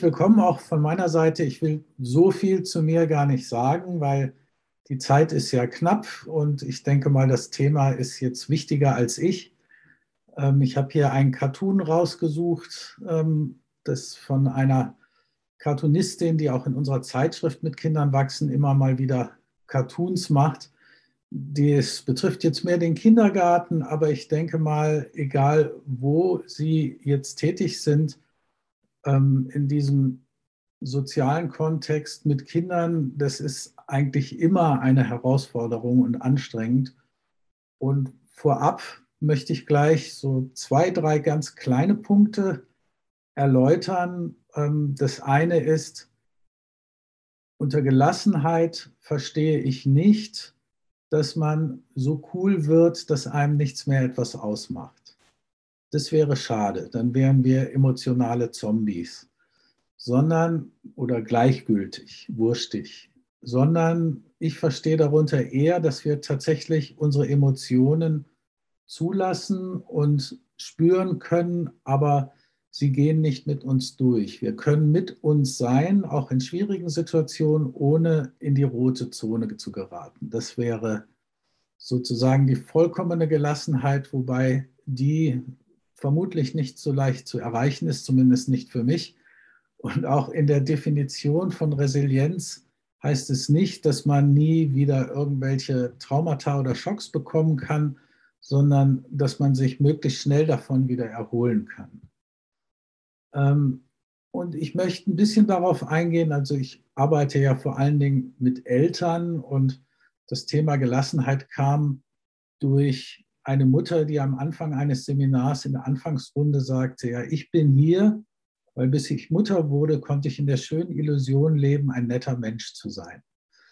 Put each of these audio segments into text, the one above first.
Willkommen auch von meiner Seite. Ich will so viel zu mir gar nicht sagen, weil die Zeit ist ja knapp und ich denke mal, das Thema ist jetzt wichtiger als ich. Ich habe hier einen Cartoon rausgesucht, das von einer Cartoonistin, die auch in unserer Zeitschrift mit Kindern wachsen, immer mal wieder Cartoons macht. Das betrifft jetzt mehr den Kindergarten, aber ich denke mal, egal wo Sie jetzt tätig sind, in diesem sozialen Kontext mit Kindern, das ist eigentlich immer eine Herausforderung und anstrengend. Und vorab möchte ich gleich so zwei, drei ganz kleine Punkte erläutern. Das eine ist, unter Gelassenheit verstehe ich nicht, dass man so cool wird, dass einem nichts mehr etwas ausmacht. Das wäre schade, dann wären wir emotionale Zombies, sondern oder gleichgültig, wurstig, sondern ich verstehe darunter eher, dass wir tatsächlich unsere Emotionen zulassen und spüren können, aber sie gehen nicht mit uns durch. Wir können mit uns sein, auch in schwierigen Situationen, ohne in die rote Zone zu geraten. Das wäre sozusagen die vollkommene Gelassenheit, wobei die vermutlich nicht so leicht zu erreichen ist, zumindest nicht für mich. Und auch in der Definition von Resilienz heißt es nicht, dass man nie wieder irgendwelche Traumata oder Schocks bekommen kann, sondern dass man sich möglichst schnell davon wieder erholen kann. Und ich möchte ein bisschen darauf eingehen, also ich arbeite ja vor allen Dingen mit Eltern und das Thema Gelassenheit kam durch eine Mutter, die am Anfang eines Seminars in der Anfangsrunde sagte, ja, ich bin hier, weil bis ich Mutter wurde, konnte ich in der schönen Illusion leben, ein netter Mensch zu sein.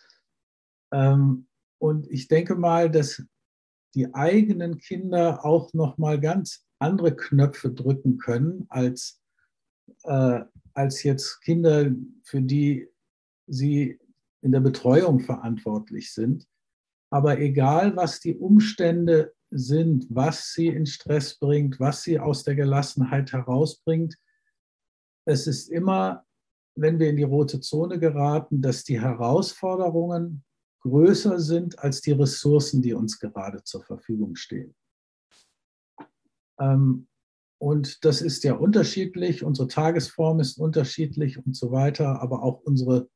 Und ich denke mal, dass die eigenen Kinder auch noch mal ganz andere Knöpfe drücken können äh, als jetzt Kinder, für die sie in der Betreuung verantwortlich sind. Aber egal, was die Umstände sind, was sie in Stress bringt, was sie aus der Gelassenheit herausbringt, es ist immer, wenn wir in die rote Zone geraten, dass die Herausforderungen größer sind als die Ressourcen, die uns gerade zur Verfügung stehen. Und das ist ja unterschiedlich, unsere Tagesform ist unterschiedlich und so weiter, aber auch unsere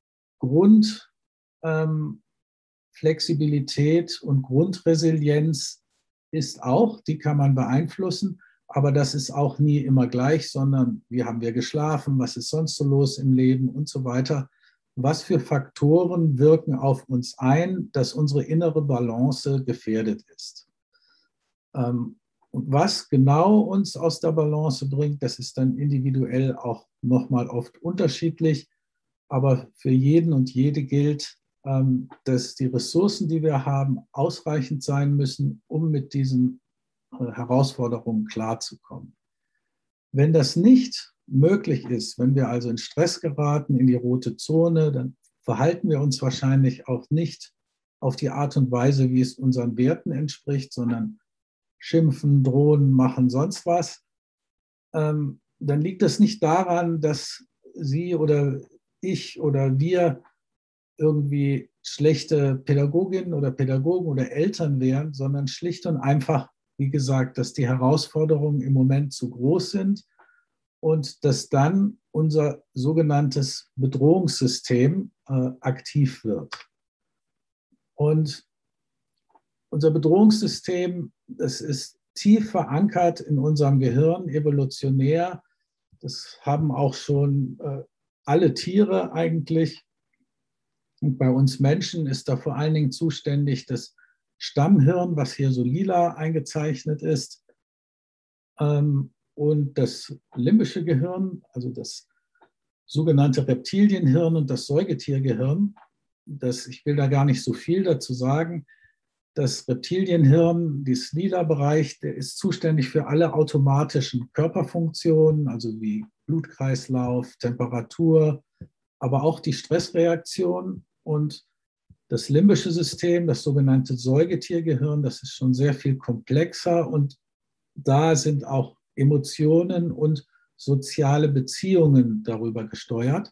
Grundflexibilität und Grundresilienz ist auch, die kann man beeinflussen, aber das ist auch nie immer gleich, sondern wie haben wir geschlafen, was ist sonst so los im Leben und so weiter. Was für Faktoren wirken auf uns ein, dass unsere innere Balance gefährdet ist? Und was genau uns aus der Balance bringt, das ist dann individuell auch nochmal oft unterschiedlich. Aber für jeden und jede gilt, dass die Ressourcen, die wir haben, ausreichend sein müssen, um mit diesen Herausforderungen klarzukommen. Wenn das nicht möglich ist, wenn wir also in Stress geraten, in die rote Zone, dann verhalten wir uns wahrscheinlich auch nicht auf die Art und Weise, wie es unseren Werten entspricht, sondern schimpfen, drohen, machen sonst was. Dann liegt das nicht daran, dass Sie oder ich oder wir irgendwie schlechte Pädagoginnen oder Pädagogen oder Eltern wären, sondern schlicht und einfach, wie gesagt, dass die Herausforderungen im Moment zu groß sind und dass dann unser sogenanntes Bedrohungssystem aktiv wird. Und unser Bedrohungssystem, das ist tief verankert in unserem Gehirn, evolutionär. Das haben auch schon alle Tiere eigentlich. Und bei uns Menschen ist da vor allen Dingen zuständig das Stammhirn, was hier so lila eingezeichnet ist, und das limbische Gehirn, also das sogenannte Reptilienhirn und das Säugetiergehirn. Ich will da gar nicht so viel dazu sagen. Das Reptilienhirn, dieses Lila-Bereich, der ist zuständig für alle automatischen Körperfunktionen, also wie Blutkreislauf, Temperatur, aber auch die Stressreaktion. Und das limbische System, das sogenannte Säugetiergehirn, das ist schon sehr viel komplexer und da sind auch Emotionen und soziale Beziehungen darüber gesteuert.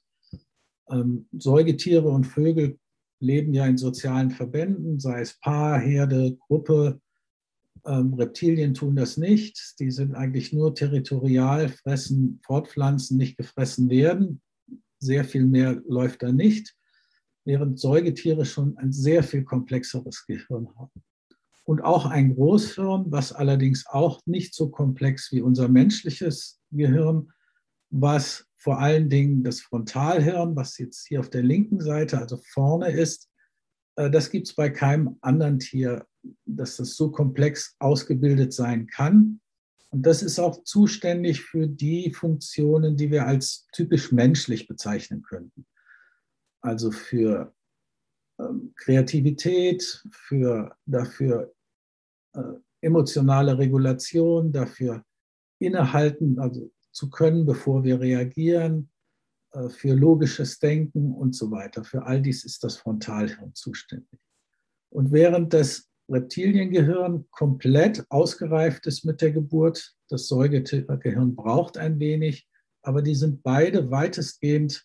Säugetiere und Vögel leben ja in sozialen Verbänden, sei es Paar, Herde, Gruppe. Reptilien tun das nicht. Die sind eigentlich nur territorial, fressen, fortpflanzen, nicht gefressen werden. Sehr viel mehr läuft da nicht, während Säugetiere schon ein sehr viel komplexeres Gehirn haben. Und auch ein Großhirn, was allerdings auch nicht so komplex wie unser menschliches Gehirn, was vor allen Dingen das Frontalhirn, was jetzt hier auf der linken Seite, also vorne ist, das gibt es bei keinem anderen Tier, dass das so komplex ausgebildet sein kann. Und das ist auch zuständig für die Funktionen, die wir als typisch menschlich bezeichnen könnten. Also für Kreativität, dafür emotionale Regulation, dafür innehalten, also zu können, bevor wir reagieren, für logisches Denken und so weiter. Für all dies ist das Frontalhirn zuständig. Und während das Reptiliengehirn komplett ausgereift ist mit der Geburt, das Säugetiergehirn braucht ein wenig, aber die sind beide weitestgehend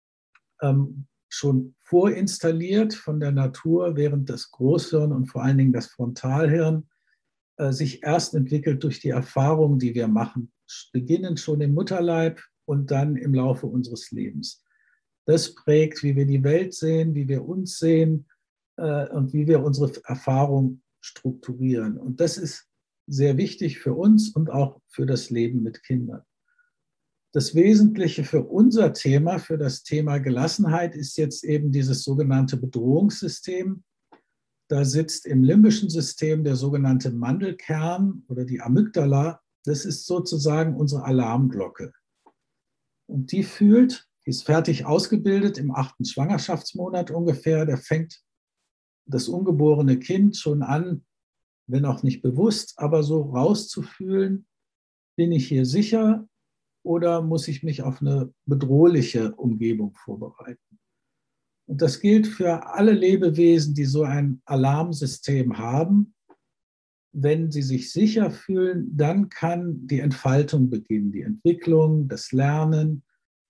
schon vorinstalliert von der Natur, während das Großhirn und vor allen Dingen das Frontalhirn sich erst entwickelt durch die Erfahrungen, die wir machen, beginnend schon im Mutterleib und dann im Laufe unseres Lebens. Das prägt, wie wir die Welt sehen, wie wir uns sehen und wie wir unsere Erfahrung strukturieren. Und das ist sehr wichtig für uns und auch für das Leben mit Kindern. Das Wesentliche für unser Thema, für das Thema Gelassenheit, ist jetzt eben dieses sogenannte Bedrohungssystem. Da sitzt im limbischen System der sogenannte Mandelkern oder die Amygdala. Das ist sozusagen unsere Alarmglocke. Und die ist fertig ausgebildet im 8. Schwangerschaftsmonat ungefähr. Da fängt das ungeborene Kind schon an, wenn auch nicht bewusst, aber so rauszufühlen, bin ich hier sicher oder muss ich mich auf eine bedrohliche Umgebung vorbereiten? Und das gilt für alle Lebewesen, die so ein Alarmsystem haben. Wenn sie sich sicher fühlen, dann kann die Entfaltung beginnen, die Entwicklung, das Lernen.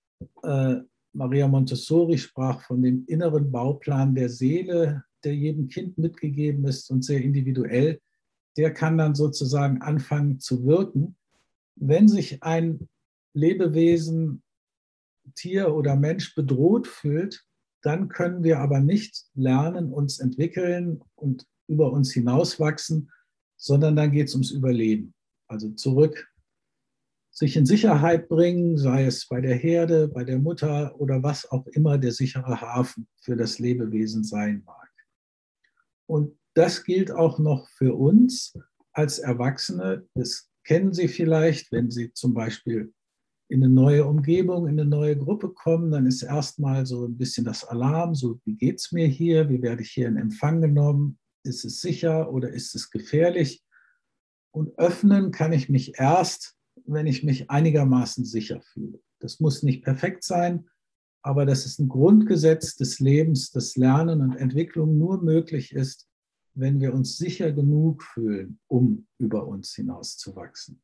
Maria Montessori sprach von dem inneren Bauplan der Seele, der jedem Kind mitgegeben ist und sehr individuell. Der kann dann sozusagen anfangen zu wirken. Wenn sich ein Lebewesen, Tier oder Mensch bedroht fühlt, dann können wir aber nicht lernen, uns entwickeln und über uns hinauswachsen, sondern dann geht es ums Überleben. Also zurück, sich in Sicherheit bringen, sei es bei der Herde, bei der Mutter oder was auch immer der sichere Hafen für das Lebewesen sein mag. Und das gilt auch noch für uns als Erwachsene. Das kennen Sie vielleicht, wenn Sie zum Beispiel in eine neue Umgebung, in eine neue Gruppe kommen, dann ist erstmal so ein bisschen das Alarm, so wie geht es mir hier, wie werde ich hier in Empfang genommen, ist es sicher oder ist es gefährlich? Und öffnen kann ich mich erst, wenn ich mich einigermaßen sicher fühle. Das muss nicht perfekt sein, aber das ist ein Grundgesetz des Lebens, dass Lernen und Entwicklung nur möglich ist, wenn wir uns sicher genug fühlen, um über uns hinauszuwachsen.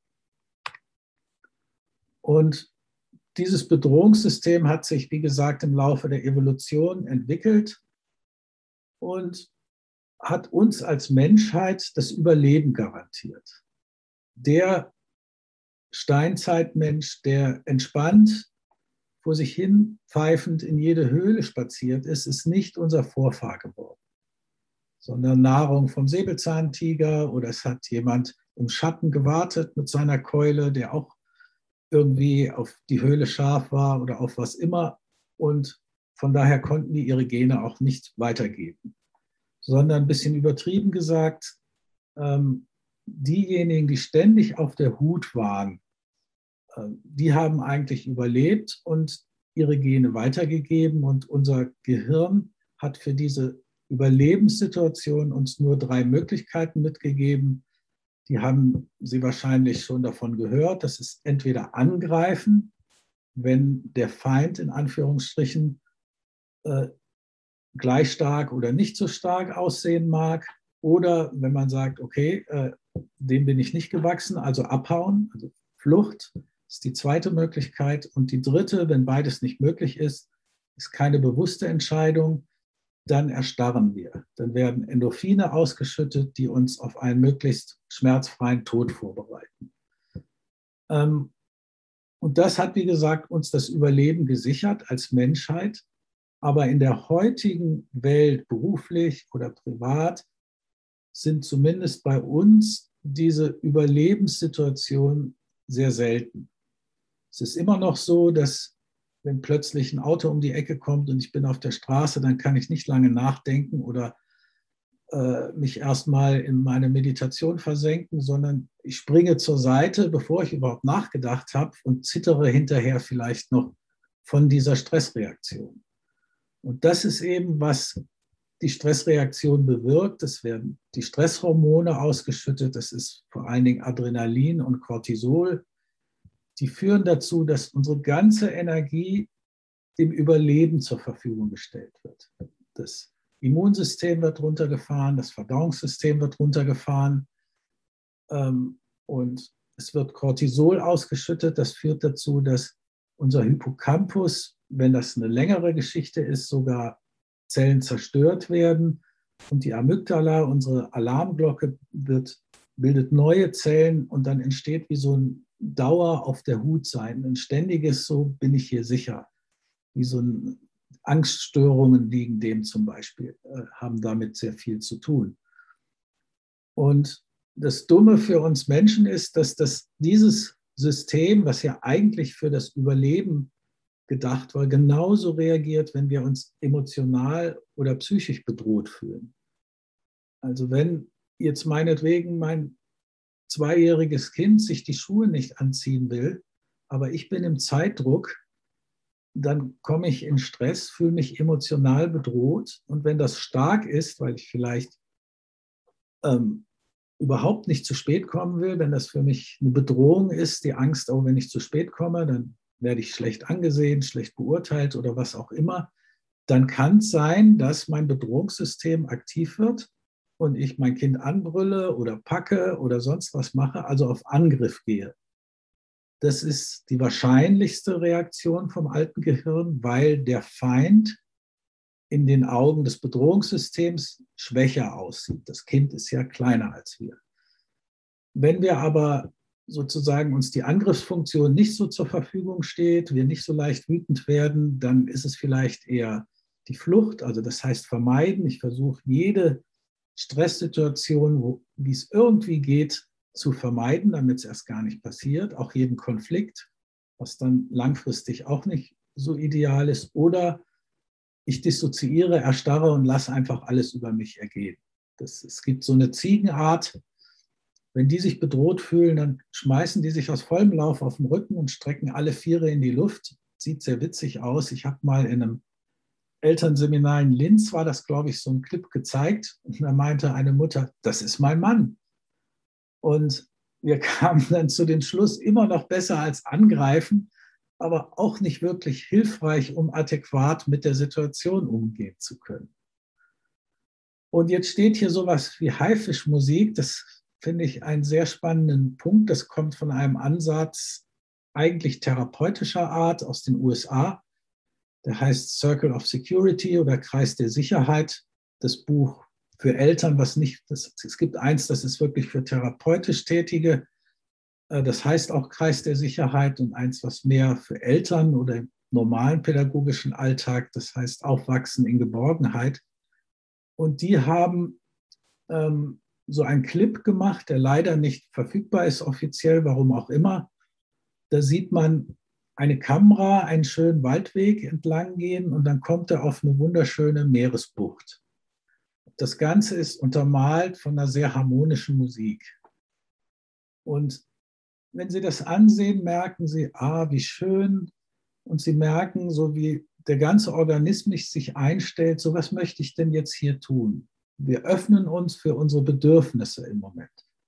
Und dieses Bedrohungssystem hat sich, wie gesagt, im Laufe der Evolution entwickelt und hat uns als Menschheit das Überleben garantiert. Der Steinzeitmensch, der entspannt vor sich hin pfeifend in jede Höhle spaziert ist, ist nicht unser Vorfahr geworden, sondern Nahrung vom Säbelzahntiger oder es hat jemand im Schatten gewartet mit seiner Keule, der auch irgendwie auf die Höhle scharf war oder auf was immer. Und von daher konnten die ihre Gene auch nicht weitergeben. Sondern ein bisschen übertrieben gesagt, diejenigen, die ständig auf der Hut waren, die haben eigentlich überlebt und ihre Gene weitergegeben. Und unser Gehirn hat für diese Überlebenssituation uns nur 3 Möglichkeiten mitgegeben. Die haben Sie wahrscheinlich schon davon gehört. Das ist entweder angreifen, wenn der Feind in Anführungsstrichen gleich stark oder nicht so stark aussehen mag. Oder wenn man sagt, okay, dem bin ich nicht gewachsen, also abhauen, also Flucht. Das ist die zweite Möglichkeit. Und die dritte, wenn beides nicht möglich ist keine bewusste Entscheidung, dann erstarren wir. Dann werden Endorphine ausgeschüttet, die uns auf einen möglichst schmerzfreien Tod vorbereiten. Und das hat, wie gesagt, uns das Überleben gesichert als Menschheit. Aber in der heutigen Welt, beruflich oder privat, sind zumindest bei uns diese Überlebenssituationen sehr selten. Es ist immer noch so, dass wenn plötzlich ein Auto um die Ecke kommt und ich bin auf der Straße, dann kann ich nicht lange nachdenken oder mich erstmal in meine Meditation versenken, sondern ich springe zur Seite, bevor ich überhaupt nachgedacht habe und zittere hinterher vielleicht noch von dieser Stressreaktion. Und das ist eben, was die Stressreaktion bewirkt. Es werden die Stresshormone ausgeschüttet, das ist vor allen Dingen Adrenalin und Cortisol. Die führen dazu, dass unsere ganze Energie dem Überleben zur Verfügung gestellt wird. Das Immunsystem wird runtergefahren, das Verdauungssystem wird runtergefahren und es wird Cortisol ausgeschüttet. Das führt dazu, dass unser Hippocampus, wenn das eine längere Geschichte ist, sogar Zellen zerstört werden und die Amygdala, unsere Alarmglocke, bildet neue Zellen und dann entsteht wie so ein Dauer auf der Hut sein, ein ständiges, so bin ich hier sicher, wie so ein Angststörungen liegen dem zum Beispiel, haben damit sehr viel zu tun. Und das Dumme für uns Menschen ist, dass dieses System, was ja eigentlich für das Überleben gedacht war, genauso reagiert, wenn wir uns emotional oder psychisch bedroht fühlen. Also wenn jetzt meinetwegen mein 2-jähriges Kind sich die Schuhe nicht anziehen will, aber ich bin im Zeitdruck, dann komme ich in Stress, fühle mich emotional bedroht. Und wenn das stark ist, weil ich vielleicht überhaupt nicht zu spät kommen will, wenn das für mich eine Bedrohung ist, die Angst, oh, wenn ich zu spät komme, dann werde ich schlecht angesehen, schlecht beurteilt oder was auch immer, dann kann es sein, dass mein Bedrohungssystem aktiv wird und ich mein Kind anbrülle oder packe oder sonst was mache, also auf Angriff gehe. Das ist die wahrscheinlichste Reaktion vom alten Gehirn, weil der Feind in den Augen des Bedrohungssystems schwächer aussieht. Das Kind ist ja kleiner als wir. Wenn wir aber sozusagen uns die Angriffsfunktion nicht so zur Verfügung steht, wir nicht so leicht wütend werden, dann ist es vielleicht eher die Flucht, also das heißt vermeiden. Ich versuche jede Stresssituation, wie es irgendwie geht, zu vermeiden, damit es erst gar nicht passiert, auch jeden Konflikt, was dann langfristig auch nicht so ideal ist. Oder ich dissoziiere, erstarre und lasse einfach alles über mich ergehen. Es gibt so eine Ziegenart, wenn die sich bedroht fühlen, dann schmeißen die sich aus vollem Lauf auf den Rücken und strecken alle Viere in die Luft. Sieht sehr witzig aus. Ich habe mal in einem Elternseminar in Linz, war das, glaube ich, so ein Clip gezeigt. Und da meinte eine Mutter, das ist mein Mann. Und wir kamen dann zu dem Schluss, immer noch besser als angreifen, aber auch nicht wirklich hilfreich, um adäquat mit der Situation umgehen zu können. Und jetzt steht hier sowas wie Haifischmusik. Das finde ich einen sehr spannenden Punkt. Das kommt von einem Ansatz eigentlich therapeutischer Art aus den USA. Der heißt Circle of Security oder Kreis der Sicherheit. Das Buch für Eltern, es gibt eins, das ist wirklich für therapeutisch Tätige. Das heißt auch Kreis der Sicherheit und eins, was mehr für Eltern oder im normalen pädagogischen Alltag, das heißt Aufwachsen in Geborgenheit. Und die haben so einen Clip gemacht, der leider nicht verfügbar ist offiziell, warum auch immer. Da sieht man eine Kamera einen schönen Waldweg entlang gehen und dann kommt er auf eine wunderschöne Meeresbucht. Das Ganze ist untermalt von einer sehr harmonischen Musik. Und wenn Sie das ansehen, merken Sie, wie schön. Und Sie merken, so wie der ganze Organismus sich einstellt, so was möchte ich denn jetzt hier tun? Wir öffnen uns für unsere Bedürfnisse im Moment.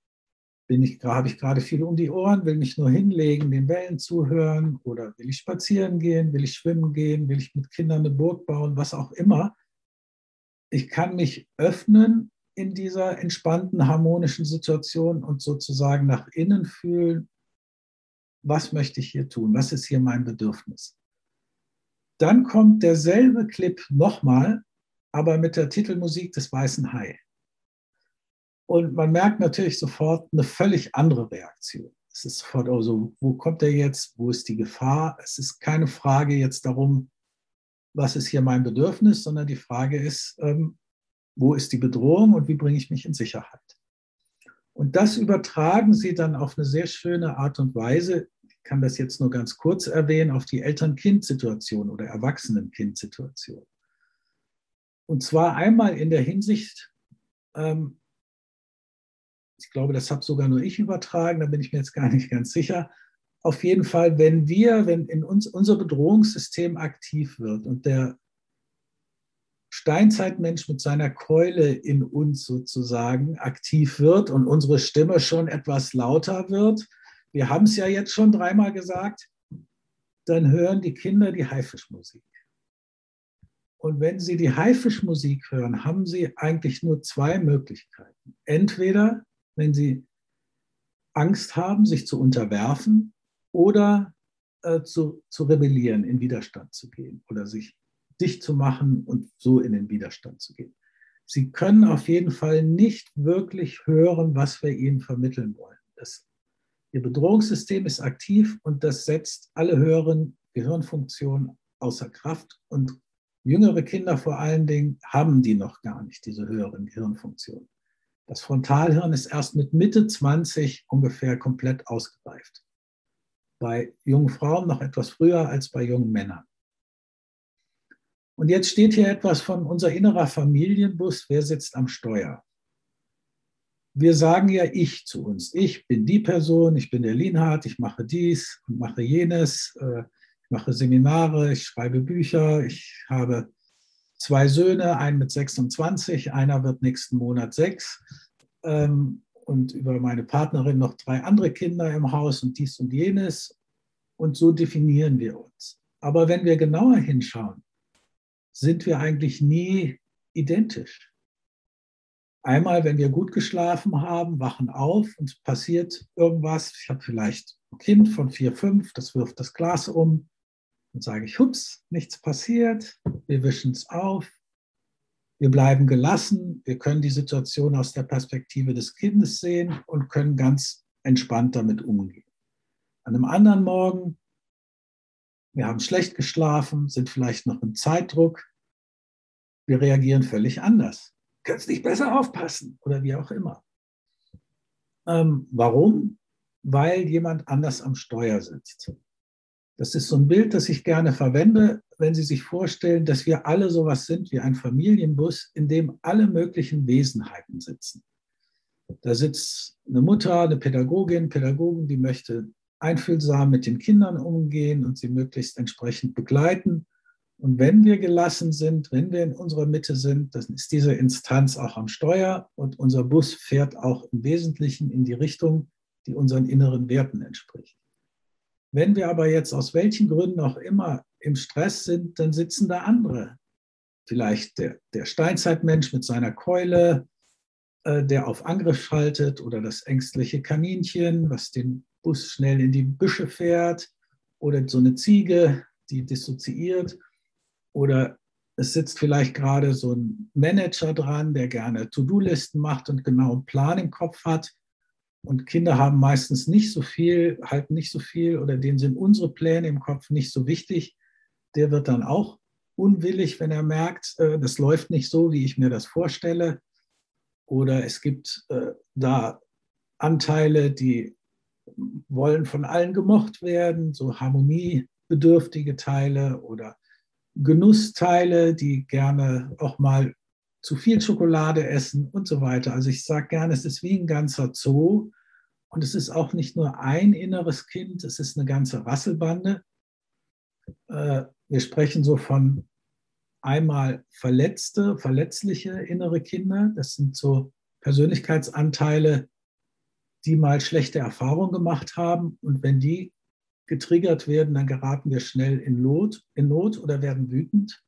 Habe ich gerade viel um die Ohren, will mich nur hinlegen, den Wellen zuhören oder will ich spazieren gehen, will ich schwimmen gehen, will ich mit Kindern eine Burg bauen, was auch immer. Ich kann mich öffnen in dieser entspannten, harmonischen Situation und sozusagen nach innen fühlen, was möchte ich hier tun? Was ist hier mein Bedürfnis? Dann kommt derselbe Clip nochmal, aber mit der Titelmusik des Weißen Hai. Und man merkt natürlich sofort eine völlig andere Reaktion. Es ist sofort, also, wo kommt er jetzt? Wo ist die Gefahr? Es ist keine Frage jetzt darum, was ist hier mein Bedürfnis, sondern die Frage ist, wo ist die Bedrohung und wie bringe ich mich in Sicherheit? Und das übertragen sie dann auf eine sehr schöne Art und Weise, ich kann das jetzt nur ganz kurz erwähnen, auf die Eltern-Kind-Situation oder Erwachsenen-Kind-Situation. Und zwar einmal in der Hinsicht, ich glaube, das habe sogar nur ich übertragen, da bin ich mir jetzt gar nicht ganz sicher. Auf jeden Fall, wenn in uns unser Bedrohungssystem aktiv wird und der Steinzeitmensch mit seiner Keule in uns sozusagen aktiv wird und unsere Stimme schon etwas lauter wird, wir haben es ja jetzt schon dreimal gesagt, dann hören die Kinder die Haifischmusik. Und wenn sie die Haifischmusik hören, haben sie eigentlich nur zwei Möglichkeiten. Entweder, wenn sie Angst haben, sich zu unterwerfen oder zu rebellieren, in Widerstand zu gehen oder sich dicht zu machen und so in den Widerstand zu gehen. Sie können auf jeden Fall nicht wirklich hören, was wir ihnen vermitteln wollen. Ihr Bedrohungssystem ist aktiv und das setzt alle höheren Gehirnfunktionen außer Kraft. Und jüngere Kinder vor allen Dingen haben die noch gar nicht, diese höheren Gehirnfunktionen. Das Frontalhirn ist erst mit Mitte 20 ungefähr komplett ausgereift. Bei jungen Frauen noch etwas früher als bei jungen Männern. Und jetzt steht hier etwas von unser innerer Familienbus. Wer sitzt am Steuer? Wir sagen ja ich zu uns. Ich bin die Person, ich bin der Lienhardt, ich mache dies und mache jenes, ich mache Seminare, ich schreibe Bücher, ich habe 2 Söhne, einen mit 26, einer wird nächsten Monat 6 und über meine Partnerin noch 3 andere Kinder im Haus und dies und jenes. Und so definieren wir uns. Aber wenn wir genauer hinschauen, sind wir eigentlich nie identisch. Einmal, wenn wir gut geschlafen haben, wachen auf und es passiert irgendwas. Ich habe vielleicht ein Kind von 4, 5, das wirft das Glas um. Dann sage ich, hups, nichts passiert. Wir wischen es auf. Wir bleiben gelassen. Wir können die Situation aus der Perspektive des Kindes sehen und können ganz entspannt damit umgehen. An einem anderen Morgen, wir haben schlecht geschlafen, sind vielleicht noch im Zeitdruck. Wir reagieren völlig anders. Kannst nicht besser aufpassen oder wie auch immer. Warum? Weil jemand anders am Steuer sitzt. Das ist so ein Bild, das ich gerne verwende, wenn Sie sich vorstellen, dass wir alle sowas sind wie ein Familienbus, in dem alle möglichen Wesenheiten sitzen. Da sitzt eine Mutter, eine Pädagogin, die möchte einfühlsam mit den Kindern umgehen und sie möglichst entsprechend begleiten. Und wenn wir gelassen sind, wenn wir in unserer Mitte sind, dann ist diese Instanz auch am Steuer und unser Bus fährt auch im Wesentlichen in die Richtung, die unseren inneren Werten entspricht. Wenn wir aber jetzt aus welchen Gründen auch immer im Stress sind, dann sitzen da andere. Vielleicht der Steinzeitmensch mit seiner Keule, der auf Angriff schaltet, oder das ängstliche Kaninchen, was den Bus schnell in die Büsche fährt, oder so eine Ziege, die dissoziiert. Oder es sitzt vielleicht gerade so ein Manager dran, der gerne To-Do-Listen macht und genau einen Plan im Kopf hat. Und Kinder haben meistens nicht so viel, halten nicht so viel oder denen sind unsere Pläne im Kopf nicht so wichtig. Der wird dann auch unwillig, wenn er merkt, das läuft nicht so, wie ich mir das vorstelle. Oder es gibt da Anteile, die wollen von allen gemocht werden, so harmoniebedürftige Teile oder Genussteile, die gerne auch mal zu viel Schokolade essen und so weiter. Also ich sage gerne, es ist wie ein ganzer Zoo und es ist auch nicht nur ein inneres Kind, es ist eine ganze Rasselbande. Wir sprechen so von einmal verletzliche innere Kinder. Das sind so Persönlichkeitsanteile, die mal schlechte Erfahrungen gemacht haben und wenn die getriggert werden, dann geraten wir schnell in Not oder werden wütend.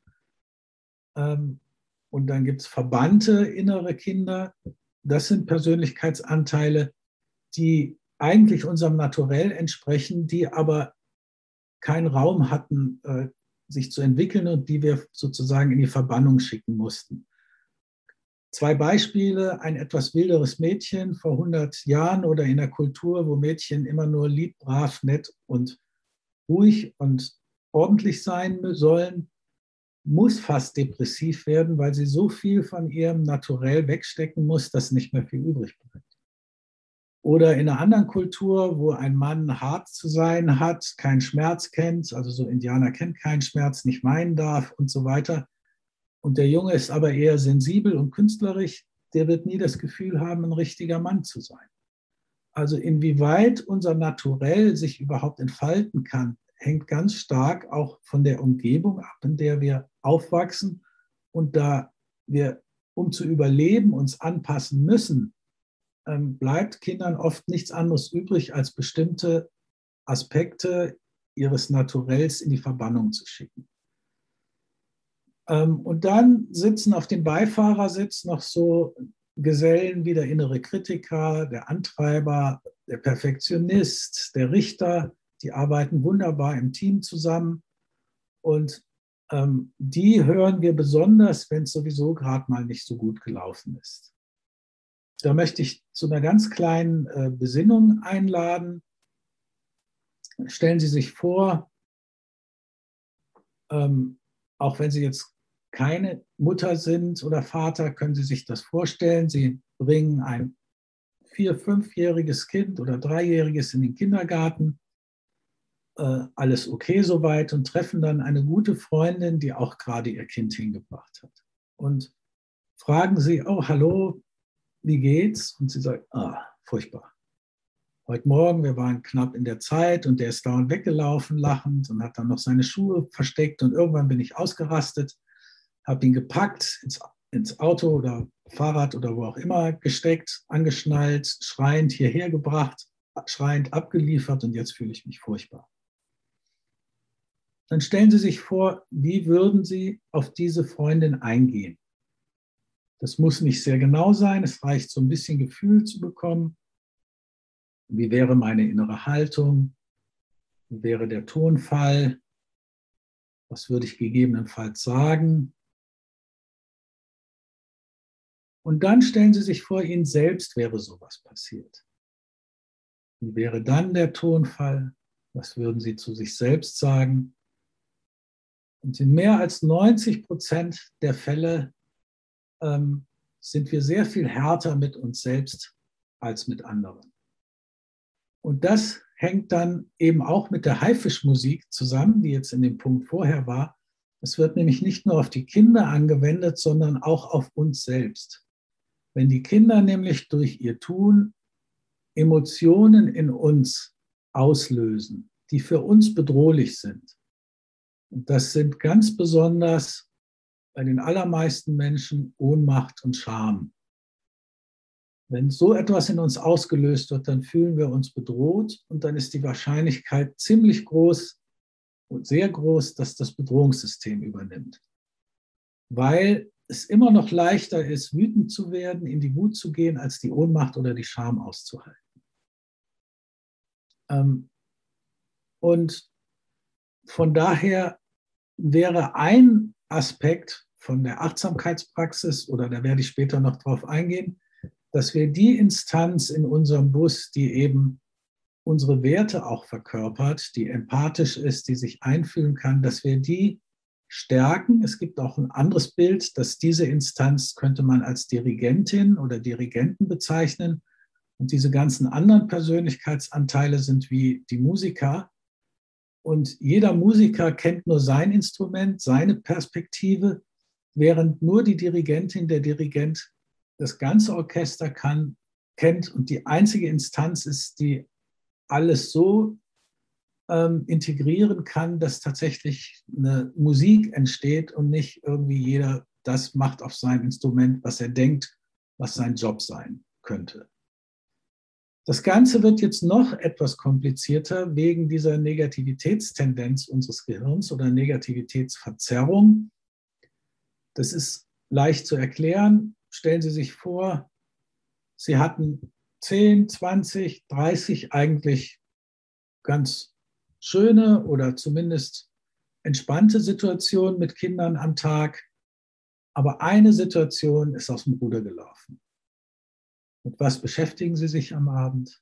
Und dann gibt es verbannte innere Kinder. Das sind Persönlichkeitsanteile, die eigentlich unserem Naturell entsprechen, die aber keinen Raum hatten, sich zu entwickeln und die wir sozusagen in die Verbannung schicken mussten. 2 Beispiele: ein etwas wilderes Mädchen vor 100 Jahren oder in der Kultur, wo Mädchen immer nur lieb, brav, nett und ruhig und ordentlich sein sollen, muss fast depressiv werden, weil sie so viel von ihrem Naturell wegstecken muss, dass nicht mehr viel übrig bleibt. Oder in einer anderen Kultur, wo ein Mann hart zu sein hat, keinen Schmerz kennt, also so Indianer kennt keinen Schmerz, nicht weinen darf und so weiter. Und der Junge ist aber eher sensibel und künstlerisch, der wird nie das Gefühl haben, ein richtiger Mann zu sein. Also inwieweit unser Naturell sich überhaupt entfalten kann, hängt ganz stark auch von der Umgebung ab, in der wir aufwachsen. Und da wir, um zu überleben, uns anpassen müssen, bleibt Kindern oft nichts anderes übrig, als bestimmte Aspekte ihres Naturells in die Verbannung zu schicken. Und dann sitzen auf dem Beifahrersitz noch so Gesellen wie der innere Kritiker, der Antreiber, der Perfektionist, der Richter. Die arbeiten wunderbar im Team zusammen. Und die hören wir besonders, wenn es sowieso gerade mal nicht so gut gelaufen ist. Da möchte ich zu einer ganz kleinen Besinnung einladen. Stellen Sie sich vor, auch wenn Sie jetzt keine Mutter sind oder Vater, können Sie sich das vorstellen. Sie bringen ein 4-, 5-jähriges Kind oder 3-jähriges in den Kindergarten. Alles okay soweit und treffen dann eine gute Freundin, die auch gerade ihr Kind hingebracht hat. Und fragen sie: oh, hallo, wie geht's? Und sie sagt: furchtbar. Heute Morgen, wir waren knapp in der Zeit und der ist dauernd weggelaufen, lachend, und hat dann noch seine Schuhe versteckt, und irgendwann bin ich ausgerastet, habe ihn gepackt, ins Auto oder Fahrrad oder wo auch immer gesteckt, angeschnallt, schreiend hierher gebracht, schreiend abgeliefert, und jetzt fühle ich mich furchtbar. Dann stellen Sie sich vor, wie würden Sie auf diese Freundin eingehen? Das muss nicht sehr genau sein, es reicht, so ein bisschen Gefühl zu bekommen. Wie wäre meine innere Haltung? Wie wäre der Tonfall? Was würde ich gegebenenfalls sagen? Und dann stellen Sie sich vor, Ihnen selbst wäre sowas passiert. Wie wäre dann der Tonfall? Was würden Sie zu sich selbst sagen? Und in mehr als 90% der Fälle sind wir sehr viel härter mit uns selbst als mit anderen. Und das hängt dann eben auch mit der Haifischmusik zusammen, die jetzt in dem Punkt vorher war. Es wird nämlich nicht nur auf die Kinder angewendet, sondern auch auf uns selbst. Wenn die Kinder nämlich durch ihr Tun Emotionen in uns auslösen, die für uns bedrohlich sind, und das sind ganz besonders bei den allermeisten Menschen Ohnmacht und Scham. Wenn so etwas in uns ausgelöst wird, dann fühlen wir uns bedroht, und dann ist die Wahrscheinlichkeit ziemlich groß und sehr groß, dass das Bedrohungssystem übernimmt. Weil es immer noch leichter ist, wütend zu werden, in die Wut zu gehen, als die Ohnmacht oder die Scham auszuhalten. Und von daher wäre ein Aspekt von der Achtsamkeitspraxis, oder da werde ich später noch drauf eingehen, dass wir die Instanz in unserem Bus, die eben unsere Werte auch verkörpert, die empathisch ist, die sich einfühlen kann, dass wir die stärken. Es gibt auch ein anderes Bild, dass diese Instanz könnte man als Dirigentin oder Dirigenten bezeichnen. Und diese ganzen anderen Persönlichkeitsanteile sind wie die Musiker. Und jeder Musiker kennt nur sein Instrument, seine Perspektive, während nur die Dirigentin, der Dirigent das ganze Orchester kennt und die einzige Instanz ist, die alles so integrieren kann, dass tatsächlich eine Musik entsteht und nicht irgendwie jeder das macht auf seinem Instrument, was er denkt, was sein Job sein könnte. Das Ganze wird jetzt noch etwas komplizierter wegen dieser Negativitätstendenz unseres Gehirns oder Negativitätsverzerrung. Das ist leicht zu erklären. Stellen Sie sich vor, Sie hatten 10, 20, 30 eigentlich ganz schöne oder zumindest entspannte Situationen mit Kindern am Tag. Aber eine Situation ist aus dem Ruder gelaufen. Mit was beschäftigen Sie sich am Abend?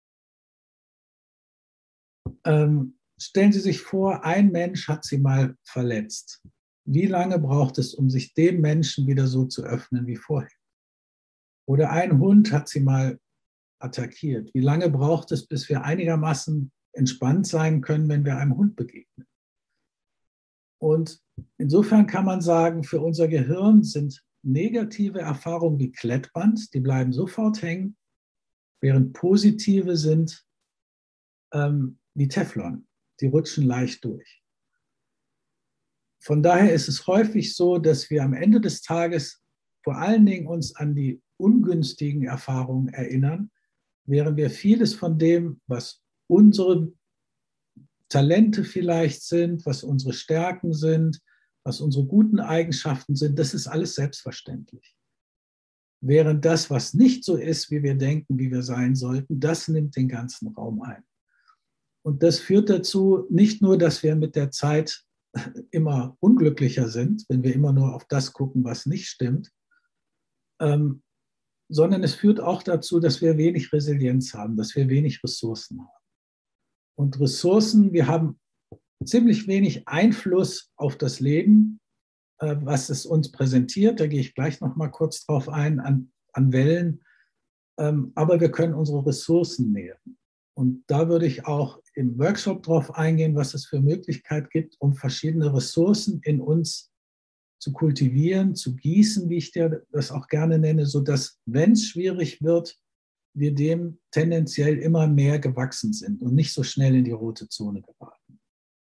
Stellen Sie sich vor, ein Mensch hat Sie mal verletzt. Wie lange braucht es, um sich dem Menschen wieder so zu öffnen wie vorher? Oder ein Hund hat Sie mal attackiert. Wie lange braucht es, bis wir einigermaßen entspannt sein können, wenn wir einem Hund begegnen? Und insofern kann man sagen, für unser Gehirn sind negative Erfahrungen wie Klettband, die bleiben sofort hängen, während positive sind wie Teflon, die rutschen leicht durch. Von daher ist es häufig so, dass wir am Ende des Tages vor allen Dingen uns an die ungünstigen Erfahrungen erinnern, während wir vieles von dem, was unsere Talente vielleicht sind, was unsere Stärken sind, was unsere guten Eigenschaften sind, das ist alles selbstverständlich. Während das, was nicht so ist, wie wir denken, wie wir sein sollten, das nimmt den ganzen Raum ein. Und das führt dazu, nicht nur, dass wir mit der Zeit immer unglücklicher sind, wenn wir immer nur auf das gucken, was nicht stimmt, sondern es führt auch dazu, dass wir wenig Resilienz haben, dass wir wenig Ressourcen haben. Und Ressourcen, wir haben ziemlich wenig Einfluss auf das Leben, was es uns präsentiert. Da gehe ich gleich noch mal kurz drauf ein, an Wellen. Aber wir können unsere Ressourcen nähren. Und da würde ich auch im Workshop drauf eingehen, was es für Möglichkeiten gibt, um verschiedene Ressourcen in uns zu kultivieren, zu gießen, wie ich dir das auch gerne nenne, sodass, wenn es schwierig wird, wir dem tendenziell immer mehr gewachsen sind und nicht so schnell in die rote Zone geraten.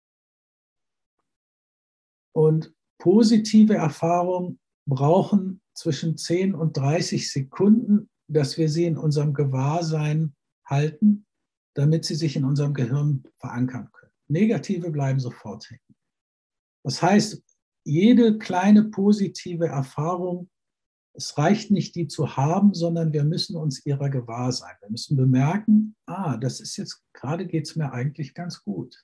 Und positive Erfahrungen brauchen zwischen 10 und 30 Sekunden, dass wir sie in unserem Gewahrsein halten, damit sie sich in unserem Gehirn verankern können. Negative bleiben sofort hängen. Das heißt, jede kleine positive Erfahrung, es reicht nicht, die zu haben, sondern wir müssen uns ihrer gewahr sein. Wir müssen bemerken, das ist jetzt, gerade geht es mir eigentlich ganz gut.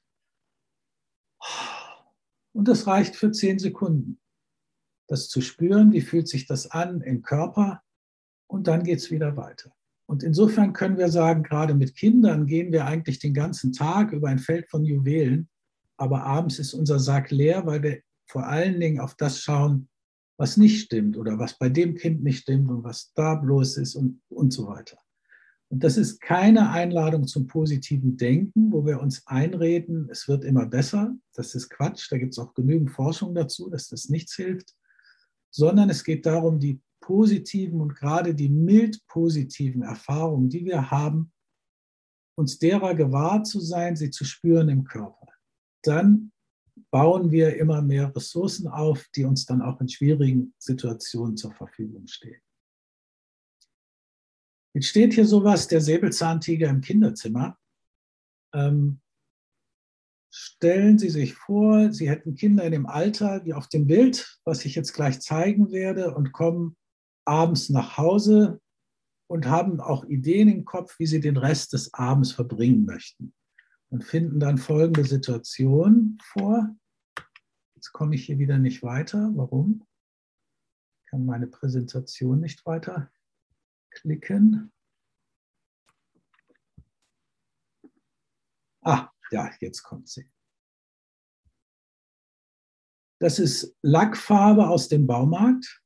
Und das reicht für 10 Sekunden. Das zu spüren, wie fühlt sich das an im Körper, und dann geht es wieder weiter. Und insofern können wir sagen, gerade mit Kindern gehen wir eigentlich den ganzen Tag über ein Feld von Juwelen, aber abends ist unser Sack leer, weil wir vor allen Dingen auf das schauen, was nicht stimmt oder was bei dem Kind nicht stimmt und was da bloß ist und so weiter. Und das ist keine Einladung zum positiven Denken, wo wir uns einreden, es wird immer besser. Das ist Quatsch, da gibt es auch genügend Forschung dazu, dass das nichts hilft, sondern es geht darum, die positiven und gerade die mild positiven Erfahrungen, die wir haben, uns derer gewahr zu sein, sie zu spüren im Körper. Dann bauen wir immer mehr Ressourcen auf, die uns dann auch in schwierigen Situationen zur Verfügung stehen. Jetzt steht hier sowas, der Säbelzahntiger im Kinderzimmer. Stellen Sie sich vor, Sie hätten Kinder in dem Alter wie auf dem Bild, was ich jetzt gleich zeigen werde, und kommen abends nach Hause und haben auch Ideen im Kopf, wie sie den Rest des Abends verbringen möchten. Und finden dann folgende Situation vor. Jetzt komme ich hier wieder nicht weiter. Warum? Ich kann meine Präsentation nicht weiter klicken. Ja, jetzt kommt sie. Das ist Lackfarbe aus dem Baumarkt.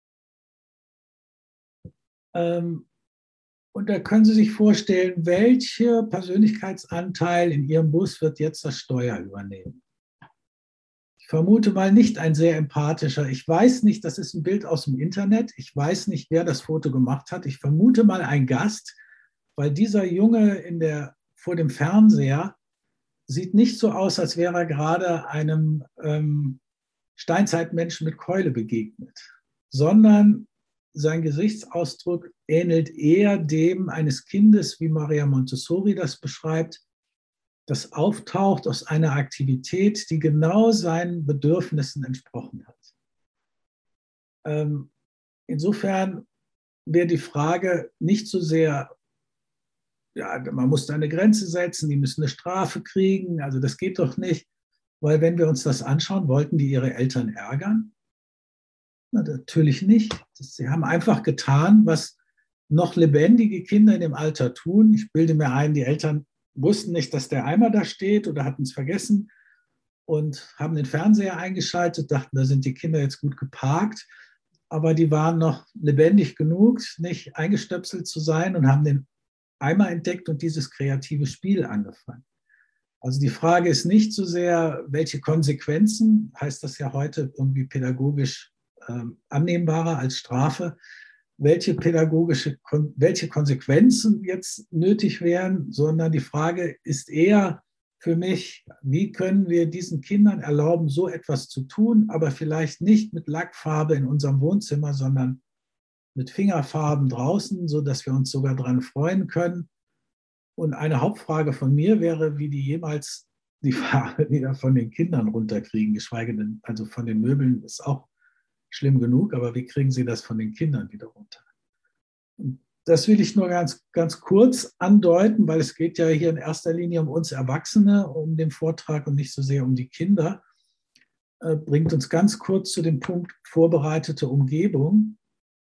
Und da können Sie sich vorstellen, welcher Persönlichkeitsanteil in Ihrem Bus wird jetzt das Steuer übernehmen. Ich vermute mal nicht ein sehr empathischer. Ich weiß nicht, das ist ein Bild aus dem Internet. Ich weiß nicht, wer das Foto gemacht hat. Ich vermute mal ein Gast, weil dieser Junge vor dem Fernseher sieht nicht so aus, als wäre er gerade einem Steinzeitmenschen mit Keule begegnet, sondern sein Gesichtsausdruck ähnelt eher dem eines Kindes, wie Maria Montessori das beschreibt, das auftaucht aus einer Aktivität, die genau seinen Bedürfnissen entsprochen hat. Insofern wäre die Frage nicht so sehr, ja, man muss da eine Grenze setzen, die müssen eine Strafe kriegen, also das geht doch nicht. Weil wenn wir uns das anschauen, wollten die ihre Eltern ärgern? Na, natürlich nicht. Sie haben einfach getan, was noch lebendige Kinder in dem Alter tun. Ich bilde mir ein, die Eltern wussten nicht, dass der Eimer da steht oder hatten es vergessen und haben den Fernseher eingeschaltet, dachten, da sind die Kinder jetzt gut geparkt. Aber die waren noch lebendig genug, nicht eingestöpselt zu sein und haben den Eimer entdeckt und dieses kreative Spiel angefangen. Also die Frage ist nicht so sehr, welche Konsequenzen, heißt das ja heute irgendwie pädagogisch annehmbarer als Strafe, welche Konsequenzen jetzt nötig wären, sondern die Frage ist eher für mich, wie können wir diesen Kindern erlauben, so etwas zu tun, aber vielleicht nicht mit Lackfarbe in unserem Wohnzimmer, sondern mit Fingerfarben draußen, sodass wir uns sogar daran freuen können. Und eine Hauptfrage von mir wäre, wie die jemals die Farbe wieder von den Kindern runterkriegen, geschweige denn, also von den Möbeln ist auch schlimm genug, aber wie kriegen sie das von den Kindern wieder runter? Und das will ich nur ganz kurz andeuten, weil es geht ja hier in erster Linie um uns Erwachsene, um den Vortrag und nicht so sehr um die Kinder. Bringt uns ganz kurz zu dem Punkt vorbereitete Umgebung.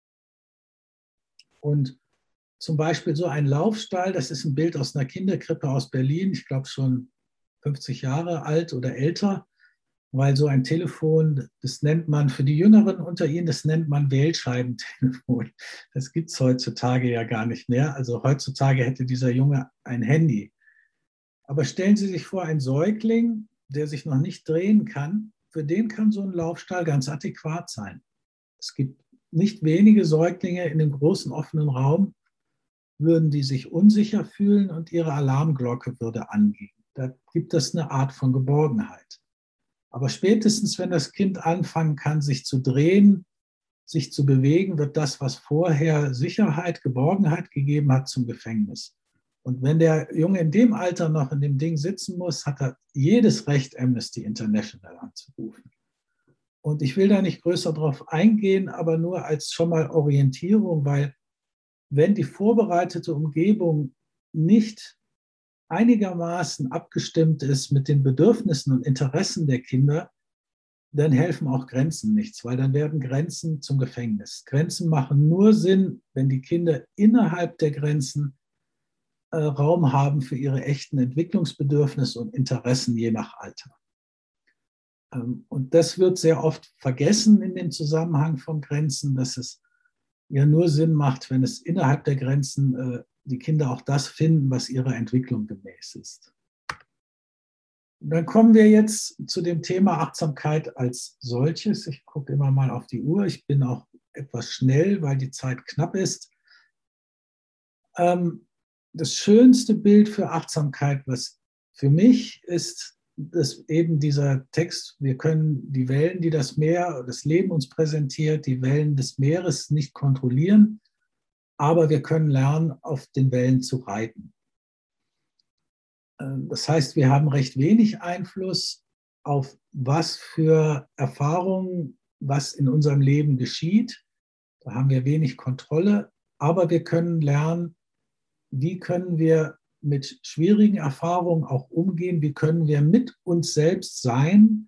Und zum Beispiel so ein Laufstall, das ist ein Bild aus einer Kinderkrippe aus Berlin, ich glaube schon 50 Jahre alt oder älter, weil so ein Telefon, das nennt man für die Jüngeren unter Ihnen, das nennt man Wählscheibentelefon. Das gibt es heutzutage ja gar nicht mehr. Also heutzutage hätte dieser Junge ein Handy. Aber stellen Sie sich vor, ein Säugling, der sich noch nicht drehen kann, für den kann so ein Laufstall ganz adäquat sein. Es gibt nicht wenige Säuglinge in dem großen offenen Raum, würden die sich unsicher fühlen und ihre Alarmglocke würde angehen. Da gibt es eine Art von Geborgenheit. Aber spätestens, wenn das Kind anfangen kann, sich zu drehen, sich zu bewegen, wird das, was vorher Sicherheit, Geborgenheit gegeben hat, zum Gefängnis. Und wenn der Junge in dem Alter noch in dem Ding sitzen muss, hat er jedes Recht, Amnesty International anzurufen. Und ich will da nicht größer drauf eingehen, aber nur als schon mal Orientierung, weil wenn die vorbereitete Umgebung nicht einigermaßen abgestimmt ist mit den Bedürfnissen und Interessen der Kinder, dann helfen auch Grenzen nichts, weil dann werden Grenzen zum Gefängnis. Grenzen machen nur Sinn, wenn die Kinder innerhalb der Grenzen Raum haben für ihre echten Entwicklungsbedürfnisse und Interessen je nach Alter. Und das wird sehr oft vergessen in dem Zusammenhang von Grenzen, dass es ja nur Sinn macht, wenn es innerhalb der Grenzen die Kinder auch das finden, was ihrer Entwicklung gemäß ist. Und dann kommen wir jetzt zu dem Thema Achtsamkeit als solches. Ich gucke immer mal auf die Uhr. Ich bin auch etwas schnell, weil die Zeit knapp ist. Das schönste Bild für Achtsamkeit, was für mich ist, dass eben dieser Text, wir können die Wellen, die das Meer, das Leben uns präsentiert, die Wellen des Meeres nicht kontrollieren, aber wir können lernen, auf den Wellen zu reiten. Das heißt, wir haben recht wenig Einfluss auf was für Erfahrungen, was in unserem Leben geschieht. Da haben wir wenig Kontrolle, aber wir können lernen, wie können wir mit schwierigen Erfahrungen auch umgehen, wie können wir mit uns selbst sein,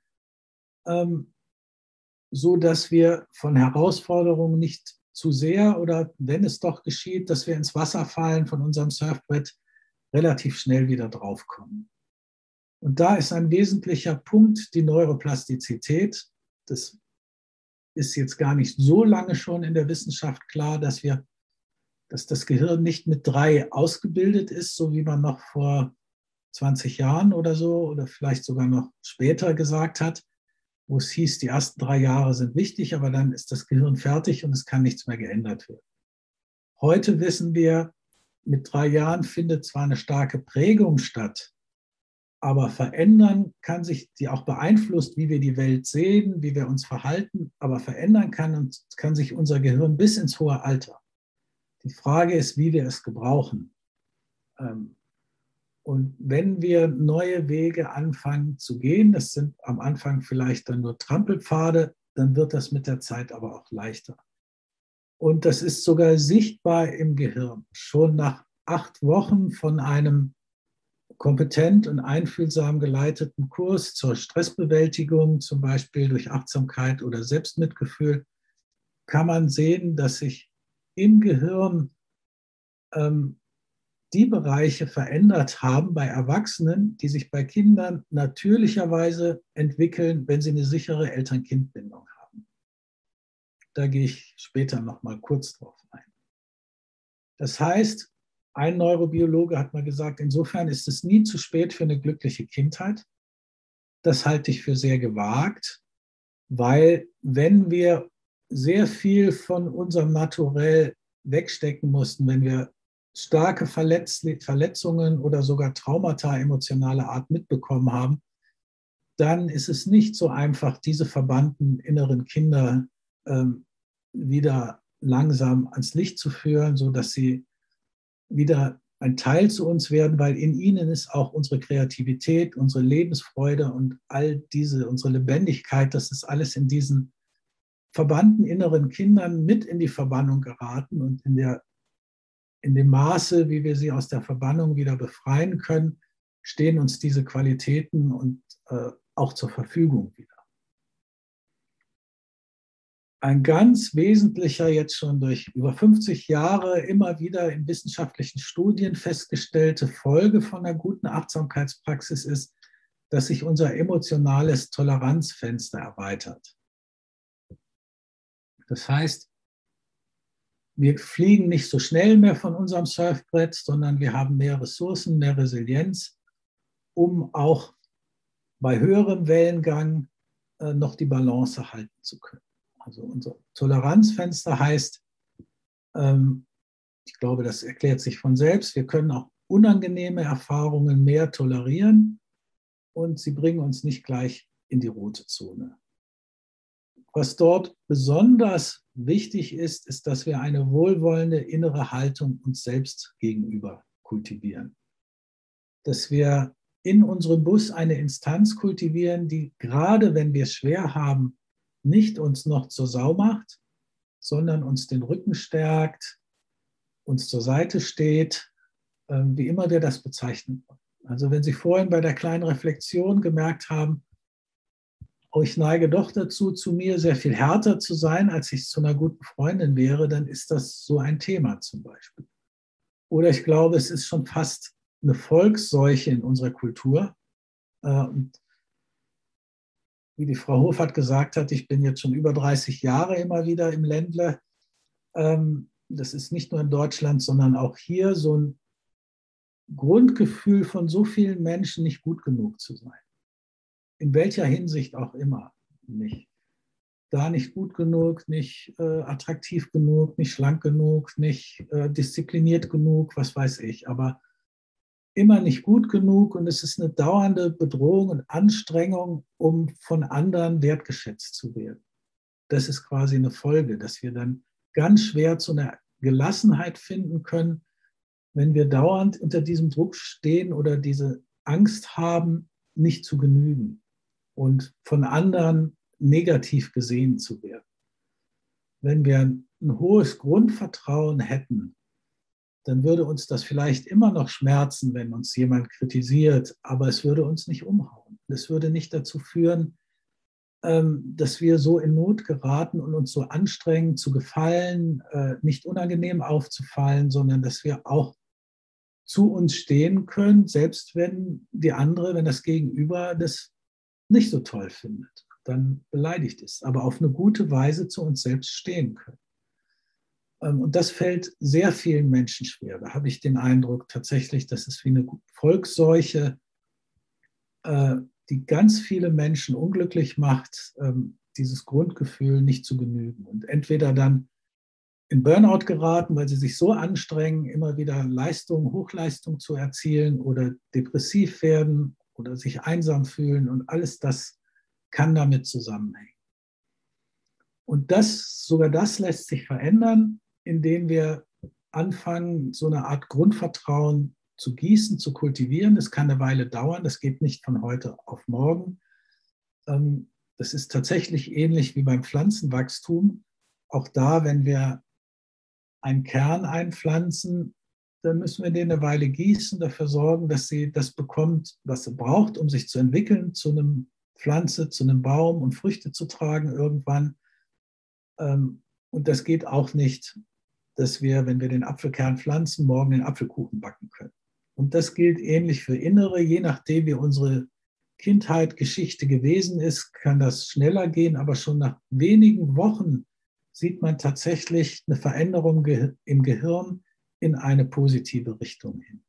so dass wir von Herausforderungen nicht zu sehr oder wenn es doch geschieht, dass wir ins Wasser fallen von unserem Surfbrett, relativ schnell wieder draufkommen. Und da ist ein wesentlicher Punkt die Neuroplastizität. Das ist jetzt gar nicht so lange schon in der Wissenschaft klar, dass das Gehirn nicht mit 3 ausgebildet ist, so wie man noch vor 20 Jahren oder so oder vielleicht sogar noch später gesagt hat, wo es hieß, die ersten 3 Jahre sind wichtig, aber dann ist das Gehirn fertig und es kann nichts mehr geändert werden. Heute wissen wir, mit 3 Jahren findet zwar eine starke Prägung statt, aber verändern kann sich, die auch beeinflusst, wie wir die Welt sehen, wie wir uns verhalten, aber verändern kann sich unser Gehirn bis ins hohe Alter. Die Frage ist, wie wir es gebrauchen. Und wenn wir neue Wege anfangen zu gehen, das sind am Anfang vielleicht dann nur Trampelpfade, dann wird das mit der Zeit aber auch leichter. Und das ist sogar sichtbar im Gehirn. Schon nach 8 Wochen von einem kompetent und einfühlsam geleiteten Kurs zur Stressbewältigung, zum Beispiel durch Achtsamkeit oder Selbstmitgefühl, kann man sehen, dass sich im Gehirn die Bereiche verändert haben bei Erwachsenen, die sich bei Kindern natürlicherweise entwickeln, wenn sie eine sichere Eltern-Kind-Bindung haben. Da gehe ich später noch mal kurz drauf ein. Das heißt, ein Neurobiologe hat mal gesagt, insofern ist es nie zu spät für eine glückliche Kindheit. Das halte ich für sehr gewagt, weil wenn wir sehr viel von unserem Naturell wegstecken mussten, wenn wir starke Verletzungen oder sogar Traumata emotionaler Art mitbekommen haben, dann ist es nicht so einfach, diese verbannten inneren Kinder wieder langsam ans Licht zu führen, sodass sie wieder ein Teil zu uns werden, weil in ihnen ist auch unsere Kreativität, unsere Lebensfreude und all diese, unsere Lebendigkeit, das ist alles in diesen verbannten inneren Kindern mit in die Verbannung geraten und in dem Maße, wie wir sie aus der Verbannung wieder befreien können, stehen uns diese Qualitäten und auch zur Verfügung wieder. Ein ganz wesentlicher, jetzt schon durch über 50 Jahre immer wieder in wissenschaftlichen Studien festgestellte Folge von einer guten Achtsamkeitspraxis ist, dass sich unser emotionales Toleranzfenster erweitert. Das heißt, wir fliegen nicht so schnell mehr von unserem Surfbrett, sondern wir haben mehr Ressourcen, mehr Resilienz, um auch bei höherem Wellengang noch die Balance halten zu können. Also unser Toleranzfenster heißt, ich glaube, das erklärt sich von selbst, wir können auch unangenehme Erfahrungen mehr tolerieren und sie bringen uns nicht gleich in die rote Zone. Was dort besonders wichtig ist, ist, dass wir eine wohlwollende innere Haltung uns selbst gegenüber kultivieren. Dass wir in unserem Bus eine Instanz kultivieren, die gerade wenn wir es schwer haben, nicht uns noch zur Sau macht, sondern uns den Rücken stärkt, uns zur Seite steht, wie immer wir das bezeichnen wollen. Also wenn Sie vorhin bei der kleinen Reflexion gemerkt haben, oh, ich neige doch dazu, zu mir sehr viel härter zu sein, als ich es zu einer guten Freundin wäre, dann ist das so ein Thema zum Beispiel. Oder ich glaube, es ist schon fast eine Volksseuche in unserer Kultur. Und wie die Frau Hofert gesagt hat, ich bin jetzt schon über 30 Jahre immer wieder im Ländle. Das ist nicht nur in Deutschland, sondern auch hier so ein Grundgefühl von so vielen Menschen, nicht gut genug zu sein. In welcher Hinsicht auch immer nicht. Da nicht gut genug, nicht attraktiv genug, nicht schlank genug, nicht diszipliniert genug, was weiß ich. Aber immer nicht gut genug und es ist eine dauernde Bedrohung und Anstrengung, um von anderen wertgeschätzt zu werden. Das ist quasi eine Folge, dass wir dann ganz schwer zu einer Gelassenheit finden können, wenn wir dauernd unter diesem Druck stehen oder diese Angst haben, nicht zu genügen und von anderen negativ gesehen zu werden. Wenn wir ein hohes Grundvertrauen hätten, dann würde uns das vielleicht immer noch schmerzen, wenn uns jemand kritisiert, aber es würde uns nicht umhauen. Es würde nicht dazu führen, dass wir so in Not geraten und uns so anstrengen zu gefallen, nicht unangenehm aufzufallen, sondern dass wir auch zu uns stehen können, selbst wenn wenn das Gegenüber das nicht so toll findet, dann beleidigt ist, aber auf eine gute Weise zu uns selbst stehen können. Und das fällt sehr vielen Menschen schwer. Da habe ich den Eindruck tatsächlich, das ist wie eine Volksseuche, die ganz viele Menschen unglücklich macht, dieses Grundgefühl nicht zu genügen. Und entweder dann in Burnout geraten, weil sie sich so anstrengen, immer wieder Hochleistung zu erzielen oder depressiv werden oder sich einsam fühlen und alles das kann damit zusammenhängen. Und sogar das lässt sich verändern, indem wir anfangen, so eine Art Grundvertrauen zu gießen, zu kultivieren. Das kann eine Weile dauern, das geht nicht von heute auf morgen. Das ist tatsächlich ähnlich wie beim Pflanzenwachstum. Auch da, wenn wir einen Kern einpflanzen, dann müssen wir denen eine Weile gießen, dafür sorgen, dass sie das bekommt, was sie braucht, um sich zu entwickeln, zu einem Pflanze, zu einem Baum und Früchte zu tragen irgendwann. Und das geht auch nicht, dass wir, wenn wir den Apfelkern pflanzen, morgen den Apfelkuchen backen können. Und das gilt ähnlich für Innere. Je nachdem, wie unsere Kindheit, Geschichte gewesen ist, kann das schneller gehen, aber schon nach wenigen Wochen sieht man tatsächlich eine Veränderung im Gehirn in eine positive Richtung hin.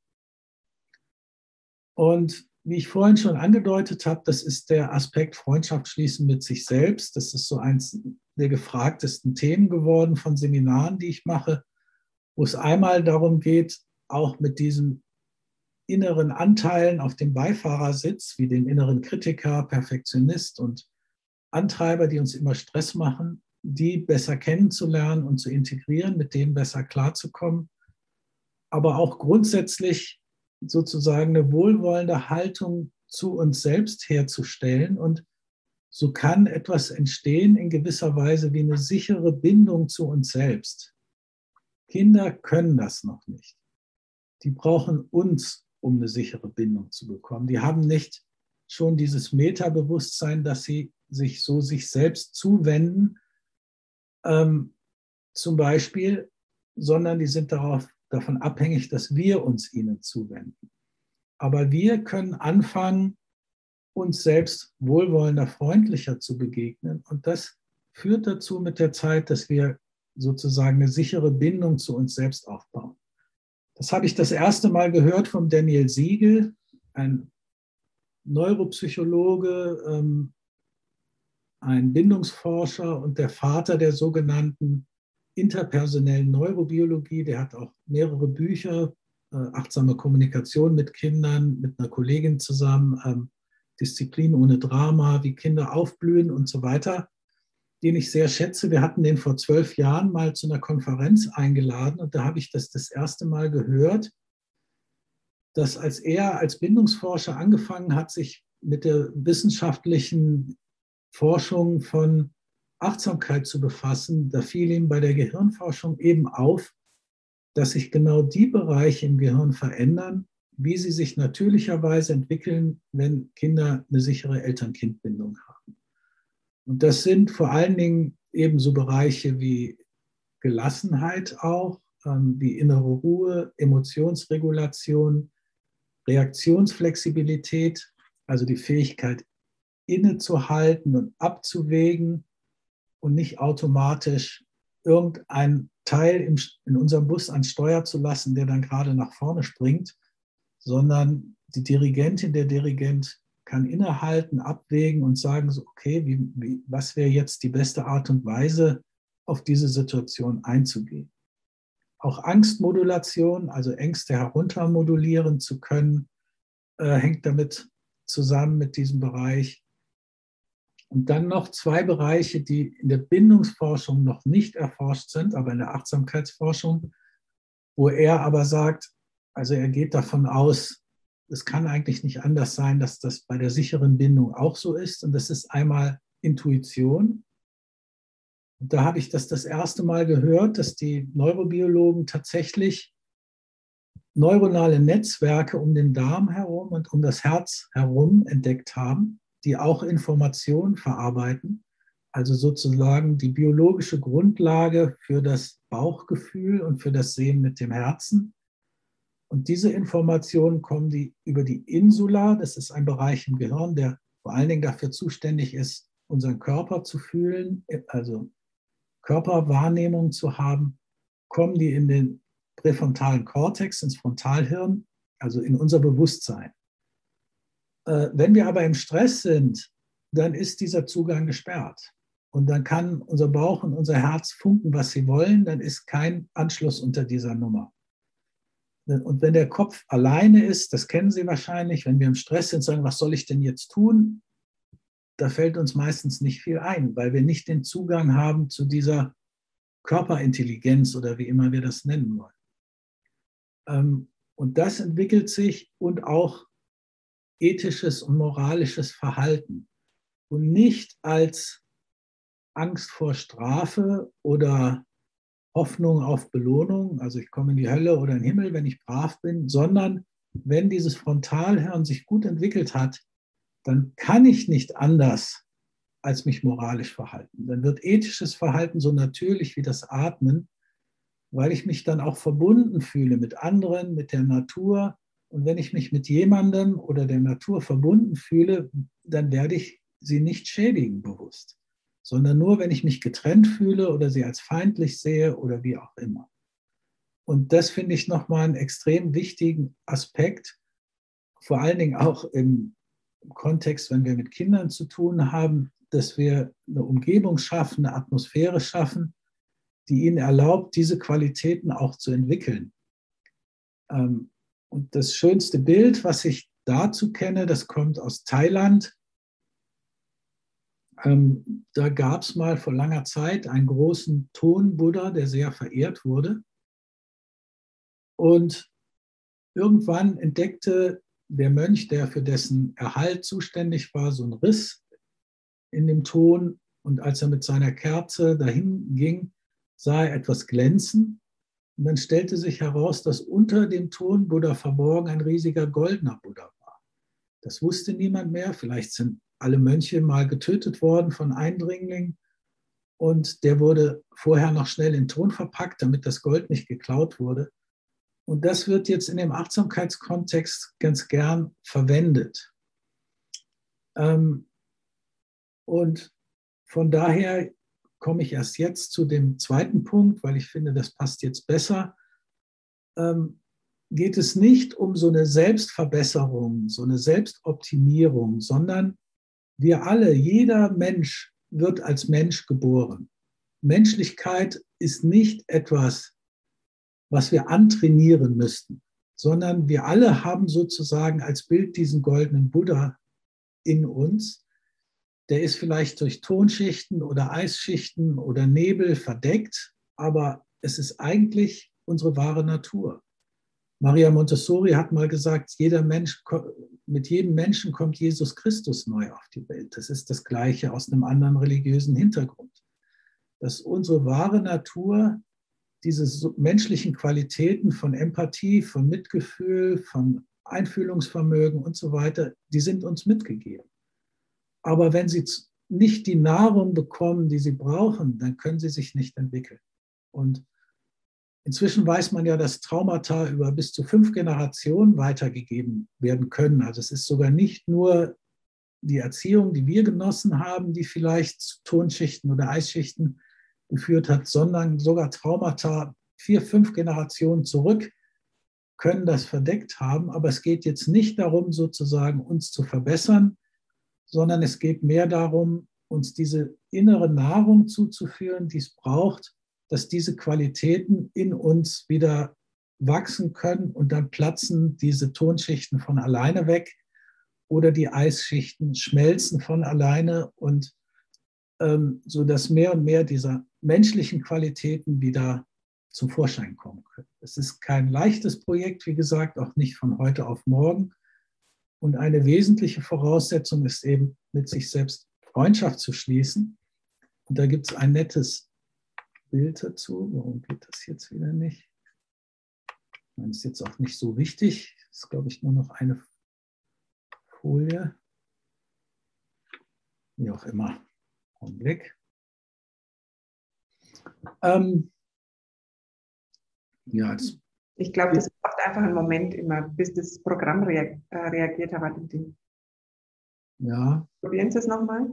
Und wie ich vorhin schon angedeutet habe, das ist der Aspekt Freundschaft schließen mit sich selbst. Das ist so eins der gefragtesten Themen geworden von Seminaren, die ich mache, wo es einmal darum geht, auch mit diesen inneren Anteilen auf dem Beifahrersitz, wie dem inneren Kritiker, Perfektionist und Antreiber, die uns immer Stress machen, die besser kennenzulernen und zu integrieren, mit denen besser klarzukommen, aber auch grundsätzlich sozusagen eine wohlwollende Haltung zu uns selbst herzustellen. Und so kann etwas entstehen in gewisser Weise wie eine sichere Bindung zu uns selbst. Kinder können das noch nicht. Die brauchen uns, um eine sichere Bindung zu bekommen. Die haben nicht schon dieses Metabewusstsein, dass sie sich so sich selbst zuwenden, zum Beispiel, sondern die sind davon abhängig, dass wir uns ihnen zuwenden. Aber wir können anfangen, uns selbst wohlwollender, freundlicher zu begegnen. Und das führt dazu mit der Zeit, dass wir sozusagen eine sichere Bindung zu uns selbst aufbauen. Das habe ich das erste Mal gehört von Daniel Siegel, ein Neuropsychologe, ein Bindungsforscher und der Vater der sogenannten interpersonellen Neurobiologie. Der hat auch mehrere Bücher, achtsame Kommunikation mit Kindern, mit einer Kollegin zusammen, Disziplin ohne Drama, wie Kinder aufblühen und so weiter, den ich sehr schätze. Wir hatten den vor 12 Jahren mal zu einer Konferenz eingeladen und da habe ich das erste Mal gehört, dass als er als Bindungsforscher angefangen hat, sich mit der wissenschaftlichen Forschung von Achtsamkeit zu befassen, da fiel ihm bei der Gehirnforschung eben auf, dass sich genau die Bereiche im Gehirn verändern, wie sie sich natürlicherweise entwickeln, wenn Kinder eine sichere Eltern-Kind-Bindung haben. Und das sind vor allen Dingen eben so Bereiche wie Gelassenheit auch, wie innere Ruhe, Emotionsregulation, Reaktionsflexibilität, also die Fähigkeit, innezuhalten und abzuwägen und nicht automatisch irgendein Teil in unserem Bus ans Steuer zu lassen, der dann gerade nach vorne springt, sondern die Dirigentin, der Dirigent kann innehalten, abwägen und sagen, so, okay, was wäre jetzt die beste Art und Weise, auf diese Situation einzugehen. Auch Angstmodulation, also Ängste heruntermodulieren zu können, hängt damit zusammen mit diesem Bereich. Und dann noch zwei Bereiche, die in der Bindungsforschung noch nicht erforscht sind, aber in der Achtsamkeitsforschung, wo er aber sagt, also er geht davon aus, es kann eigentlich nicht anders sein, dass das bei der sicheren Bindung auch so ist. Und das ist einmal Intuition. Und da habe ich das erste Mal gehört, dass die Neurobiologen tatsächlich neuronale Netzwerke um den Darm herum und um das Herz herum entdeckt haben, die auch Informationen verarbeiten, also sozusagen die biologische Grundlage für das Bauchgefühl und für das Sehen mit dem Herzen. Und diese Informationen kommen über die Insula, das ist ein Bereich im Gehirn, der vor allen Dingen dafür zuständig ist, unseren Körper zu fühlen, also Körperwahrnehmung zu haben, kommen die in den präfrontalen Kortex, ins Frontalhirn, also in unser Bewusstsein. Wenn wir aber im Stress sind, dann ist dieser Zugang gesperrt. Und dann kann unser Bauch und unser Herz funken, was sie wollen, dann ist kein Anschluss unter dieser Nummer. Und wenn der Kopf alleine ist, das kennen Sie wahrscheinlich, wenn wir im Stress sind, sagen, was soll ich denn jetzt tun? Da fällt uns meistens nicht viel ein, weil wir nicht den Zugang haben zu dieser Körperintelligenz oder wie immer wir das nennen wollen. Und das entwickelt sich und auch ethisches und moralisches Verhalten und nicht als Angst vor Strafe oder Hoffnung auf Belohnung, also ich komme in die Hölle oder in den Himmel, wenn ich brav bin, sondern wenn dieses Frontalhirn sich gut entwickelt hat, dann kann ich nicht anders als mich moralisch verhalten. Dann wird ethisches Verhalten so natürlich wie das Atmen, weil ich mich dann auch verbunden fühle mit anderen, mit der Natur. Und wenn ich mich mit jemandem oder der Natur verbunden fühle, dann werde ich sie nicht schädigen bewusst, sondern nur, wenn ich mich getrennt fühle oder sie als feindlich sehe oder wie auch immer. Und das finde ich nochmal einen extrem wichtigen Aspekt, vor allen Dingen auch im Kontext, wenn wir mit Kindern zu tun haben, dass wir eine Umgebung schaffen, eine Atmosphäre schaffen, die ihnen erlaubt, diese Qualitäten auch zu entwickeln. Und das schönste Bild, was ich dazu kenne, das kommt aus Thailand. Da gab es mal vor langer Zeit einen großen Ton-Buddha, der sehr verehrt wurde. Und irgendwann entdeckte der Mönch, der für dessen Erhalt zuständig war, so einen Riss in dem Ton. Und als er mit seiner Kerze dahin ging, sah er etwas glänzen. Und dann stellte sich heraus, dass unter dem Ton Buddha verborgen ein riesiger goldener Buddha war. Das wusste niemand mehr. Vielleicht sind alle Mönche mal getötet worden von Eindringlingen. Und der wurde vorher noch schnell in Ton verpackt, damit das Gold nicht geklaut wurde. Und das wird jetzt in dem Achtsamkeitskontext ganz gern verwendet. Und von daher komme ich erst jetzt zu dem zweiten Punkt, weil ich finde, das passt jetzt besser. Geht es nicht um so eine Selbstverbesserung, so eine Selbstoptimierung, sondern wir alle, jeder Mensch wird als Mensch geboren. Menschlichkeit ist nicht etwas, was wir antrainieren müssten, sondern wir alle haben sozusagen als Bild diesen goldenen Buddha in uns. Der ist vielleicht durch Tonschichten oder Eisschichten oder Nebel verdeckt, aber es ist eigentlich unsere wahre Natur. Maria Montessori hat mal gesagt, mit jedem Menschen kommt Jesus Christus neu auf die Welt. Das ist das Gleiche aus einem anderen religiösen Hintergrund. Dass unsere wahre Natur, diese menschlichen Qualitäten von Empathie, von Mitgefühl, von Einfühlungsvermögen und so weiter, die sind uns mitgegeben. Aber wenn sie nicht die Nahrung bekommen, die sie brauchen, dann können sie sich nicht entwickeln. Und inzwischen weiß man ja, dass Traumata über bis zu 5 Generationen weitergegeben werden können. Also es ist sogar nicht nur die Erziehung, die wir genossen haben, die vielleicht zu Tonschichten oder Eisschichten geführt hat, sondern sogar Traumata 4, 5 Generationen zurück können das verdeckt haben. Aber es geht jetzt nicht darum, sozusagen uns zu verbessern, sondern es geht mehr darum, uns diese innere Nahrung zuzuführen, die es braucht, dass diese Qualitäten in uns wieder wachsen können und dann platzen diese Tonschichten von alleine weg oder die Eisschichten schmelzen von alleine und so dass mehr und mehr dieser menschlichen Qualitäten wieder zum Vorschein kommen können. Es ist kein leichtes Projekt, wie gesagt, auch nicht von heute auf morgen. Und eine wesentliche Voraussetzung ist eben, mit sich selbst Freundschaft zu schließen. Und da gibt es ein nettes Bild dazu. Warum geht das jetzt wieder nicht? Das ist jetzt auch nicht so wichtig. Das ist, glaube ich, nur noch eine Folie. Wie auch immer. Augenblick. Ja, jetzt. Ich glaube, das braucht einfach einen Moment immer, bis das Programm reagiert hat. Ja. Probieren Sie es nochmal.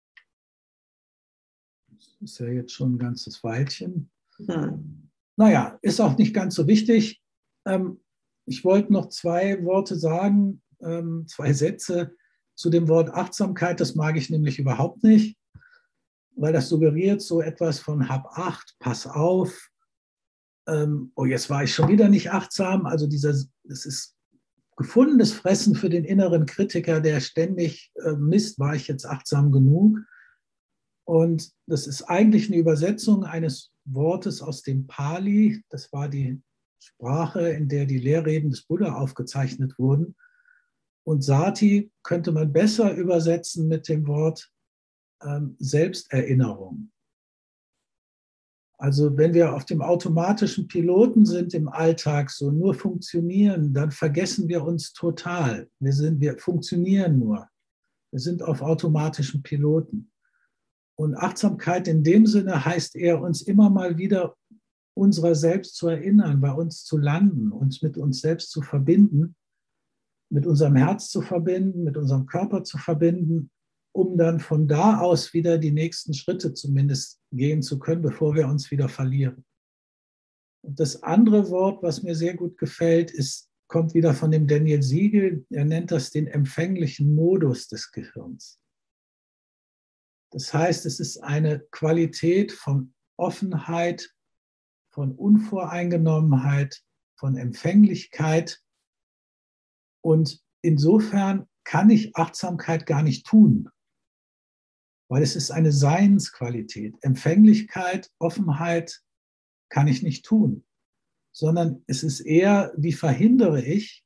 Das ist ja jetzt schon ein ganzes Weilchen. Naja, ist auch nicht ganz so wichtig. Ich wollte noch 2 Worte sagen, 2 Sätze zu dem Wort Achtsamkeit. Das mag ich nämlich überhaupt nicht, weil das suggeriert so etwas von hab Acht, pass auf. Oh, jetzt war ich schon wieder nicht achtsam. Also das ist gefundenes Fressen für den inneren Kritiker, der ständig misst, war ich jetzt achtsam genug? Und das ist eigentlich eine Übersetzung eines Wortes aus dem Pali. Das war die Sprache, in der die Lehrreden des Buddha aufgezeichnet wurden. Und Sati könnte man besser übersetzen mit dem Wort Selbsterinnerung. Also wenn wir auf dem automatischen Piloten sind im Alltag, so nur funktionieren, dann vergessen wir uns total. Wir funktionieren nur. Wir sind auf automatischen Piloten. Und Achtsamkeit in dem Sinne heißt eher, uns immer mal wieder unserer selbst zu erinnern, bei uns zu landen, uns mit uns selbst zu verbinden, mit unserem Herz zu verbinden, mit unserem Körper zu verbinden, um dann von da aus wieder die nächsten Schritte zumindest gehen zu können, bevor wir uns wieder verlieren. Und das andere Wort, was mir sehr gut gefällt, kommt wieder von dem Daniel Siegel. Er nennt das den empfänglichen Modus des Gehirns. Das heißt, es ist eine Qualität von Offenheit, von Unvoreingenommenheit, von Empfänglichkeit. Und insofern kann ich Achtsamkeit gar nicht tun, weil es ist eine Seinsqualität. Empfänglichkeit, Offenheit kann ich nicht tun, sondern es ist eher, wie verhindere ich,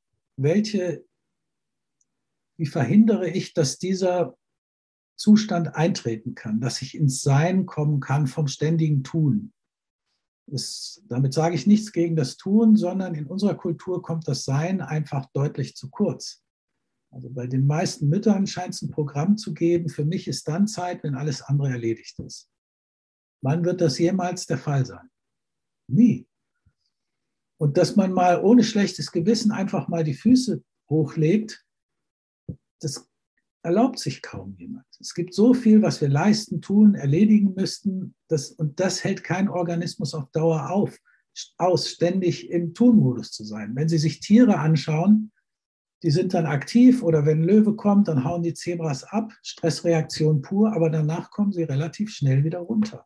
dass dieser Zustand eintreten kann, dass ich ins Sein kommen kann vom ständigen Tun. Damit sage ich nichts gegen das Tun, sondern in unserer Kultur kommt das Sein einfach deutlich zu kurz. Also bei den meisten Müttern scheint es ein Programm zu geben, für mich ist dann Zeit, wenn alles andere erledigt ist. Wann wird das jemals der Fall sein? Nie. Und dass man mal ohne schlechtes Gewissen einfach mal die Füße hochlegt, das erlaubt sich kaum jemand. Es gibt so viel, was wir leisten, tun, erledigen müssten, und das hält kein Organismus auf Dauer aus, ständig im Tunmodus zu sein. Wenn Sie sich Tiere anschauen, die sind dann aktiv, oder wenn ein Löwe kommt, dann hauen die Zebras ab, Stressreaktion pur, aber danach kommen sie relativ schnell wieder runter.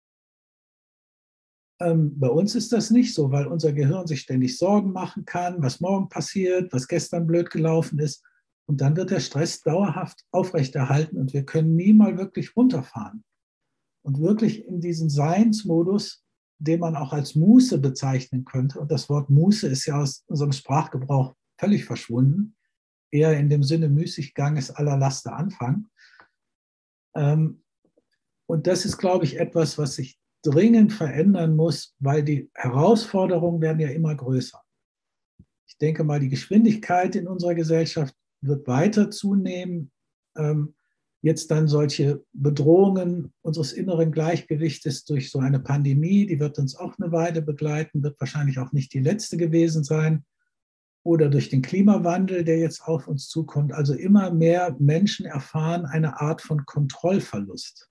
Bei uns ist das nicht so, weil unser Gehirn sich ständig Sorgen machen kann, was morgen passiert, was gestern blöd gelaufen ist. Und dann wird der Stress dauerhaft aufrechterhalten und wir können nie mal wirklich runterfahren. Und wirklich in diesen Seinsmodus, den man auch als Muße bezeichnen könnte. Und das Wort Muße ist ja aus unserem Sprachgebrauch völlig verschwunden. Eher in dem Sinne, Müßiggang ist aller Laster Anfang. Und das ist, glaube ich, etwas, was sich dringend verändern muss, weil die Herausforderungen werden ja immer größer. Ich denke mal, die Geschwindigkeit in unserer Gesellschaft wird weiter zunehmen. Jetzt dann solche Bedrohungen unseres inneren Gleichgewichtes durch so eine Pandemie, die wird uns auch eine Weile begleiten, wird wahrscheinlich auch nicht die letzte gewesen sein. Oder durch den Klimawandel, der jetzt auf uns zukommt. Also immer mehr Menschen erfahren eine Art von Kontrollverlust.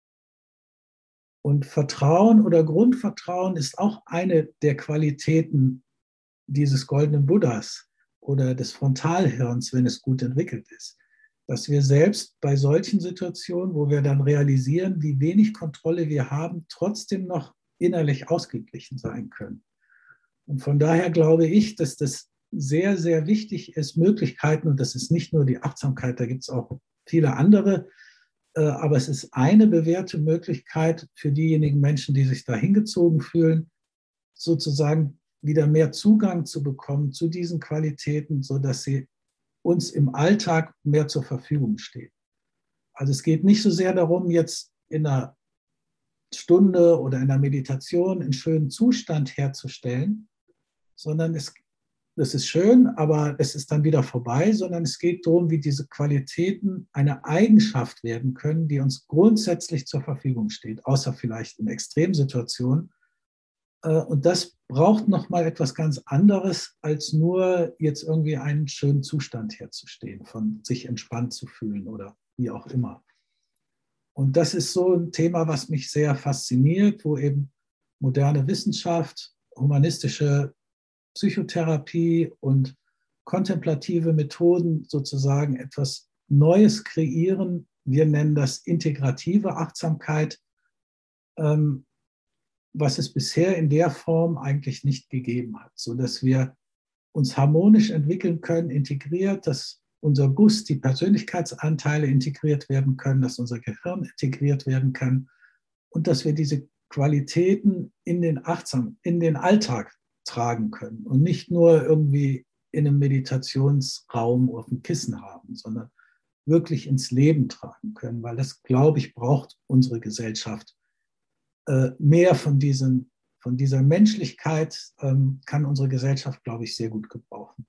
Und Vertrauen oder Grundvertrauen ist auch eine der Qualitäten dieses goldenen Buddhas oder des Frontalhirns, wenn es gut entwickelt ist. Dass wir selbst bei solchen Situationen, wo wir dann realisieren, wie wenig Kontrolle wir haben, trotzdem noch innerlich ausgeglichen sein können. Und von daher glaube ich, dass das sehr, sehr wichtig ist, Möglichkeiten, und das ist nicht nur die Achtsamkeit, da gibt es auch viele andere, aber es ist eine bewährte Möglichkeit für diejenigen Menschen, die sich da hingezogen fühlen, sozusagen wieder mehr Zugang zu bekommen zu diesen Qualitäten, sodass sie uns im Alltag mehr zur Verfügung stehen. Also es geht nicht so sehr darum, jetzt in einer Stunde oder in einer Meditation einen schönen Zustand herzustellen, sondern das ist schön, aber es ist dann wieder vorbei, sondern es geht darum, wie diese Qualitäten eine Eigenschaft werden können, die uns grundsätzlich zur Verfügung steht, außer vielleicht in Extremsituationen. Und das braucht nochmal etwas ganz anderes, als nur jetzt irgendwie einen schönen Zustand herzustellen, von sich entspannt zu fühlen oder wie auch immer. Und das ist so ein Thema, was mich sehr fasziniert, wo eben moderne Wissenschaft, humanistische Psychotherapie und kontemplative Methoden sozusagen etwas Neues kreieren. Wir nennen das integrative Achtsamkeit, was es bisher in der Form eigentlich nicht gegeben hat, sodass wir uns harmonisch entwickeln können, integriert, dass unser Guss, die Persönlichkeitsanteile integriert werden können, dass unser Gehirn integriert werden kann und dass wir diese Qualitäten in den Alltag tragen können und nicht nur irgendwie in einem Meditationsraum auf dem Kissen haben, sondern wirklich ins Leben tragen können, weil das, glaube ich, braucht unsere Gesellschaft mehr von dieser Menschlichkeit kann unsere Gesellschaft, glaube ich, sehr gut gebrauchen.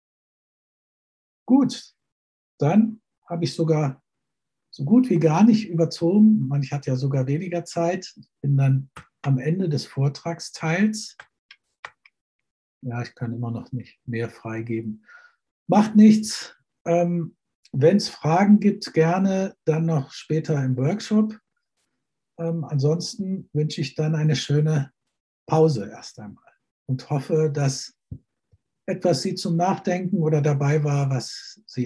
Gut, dann habe ich sogar so gut wie gar nicht überzogen. Ich hatte ja sogar weniger Zeit. Ich bin dann am Ende des Vortragsteils. Ja, ich kann immer noch nicht mehr freigeben. Macht nichts. Wenn es Fragen gibt, gerne dann noch später im Workshop. Ansonsten wünsche ich dann eine schöne Pause erst einmal und hoffe, dass etwas Sie zum Nachdenken oder dabei war, was Sie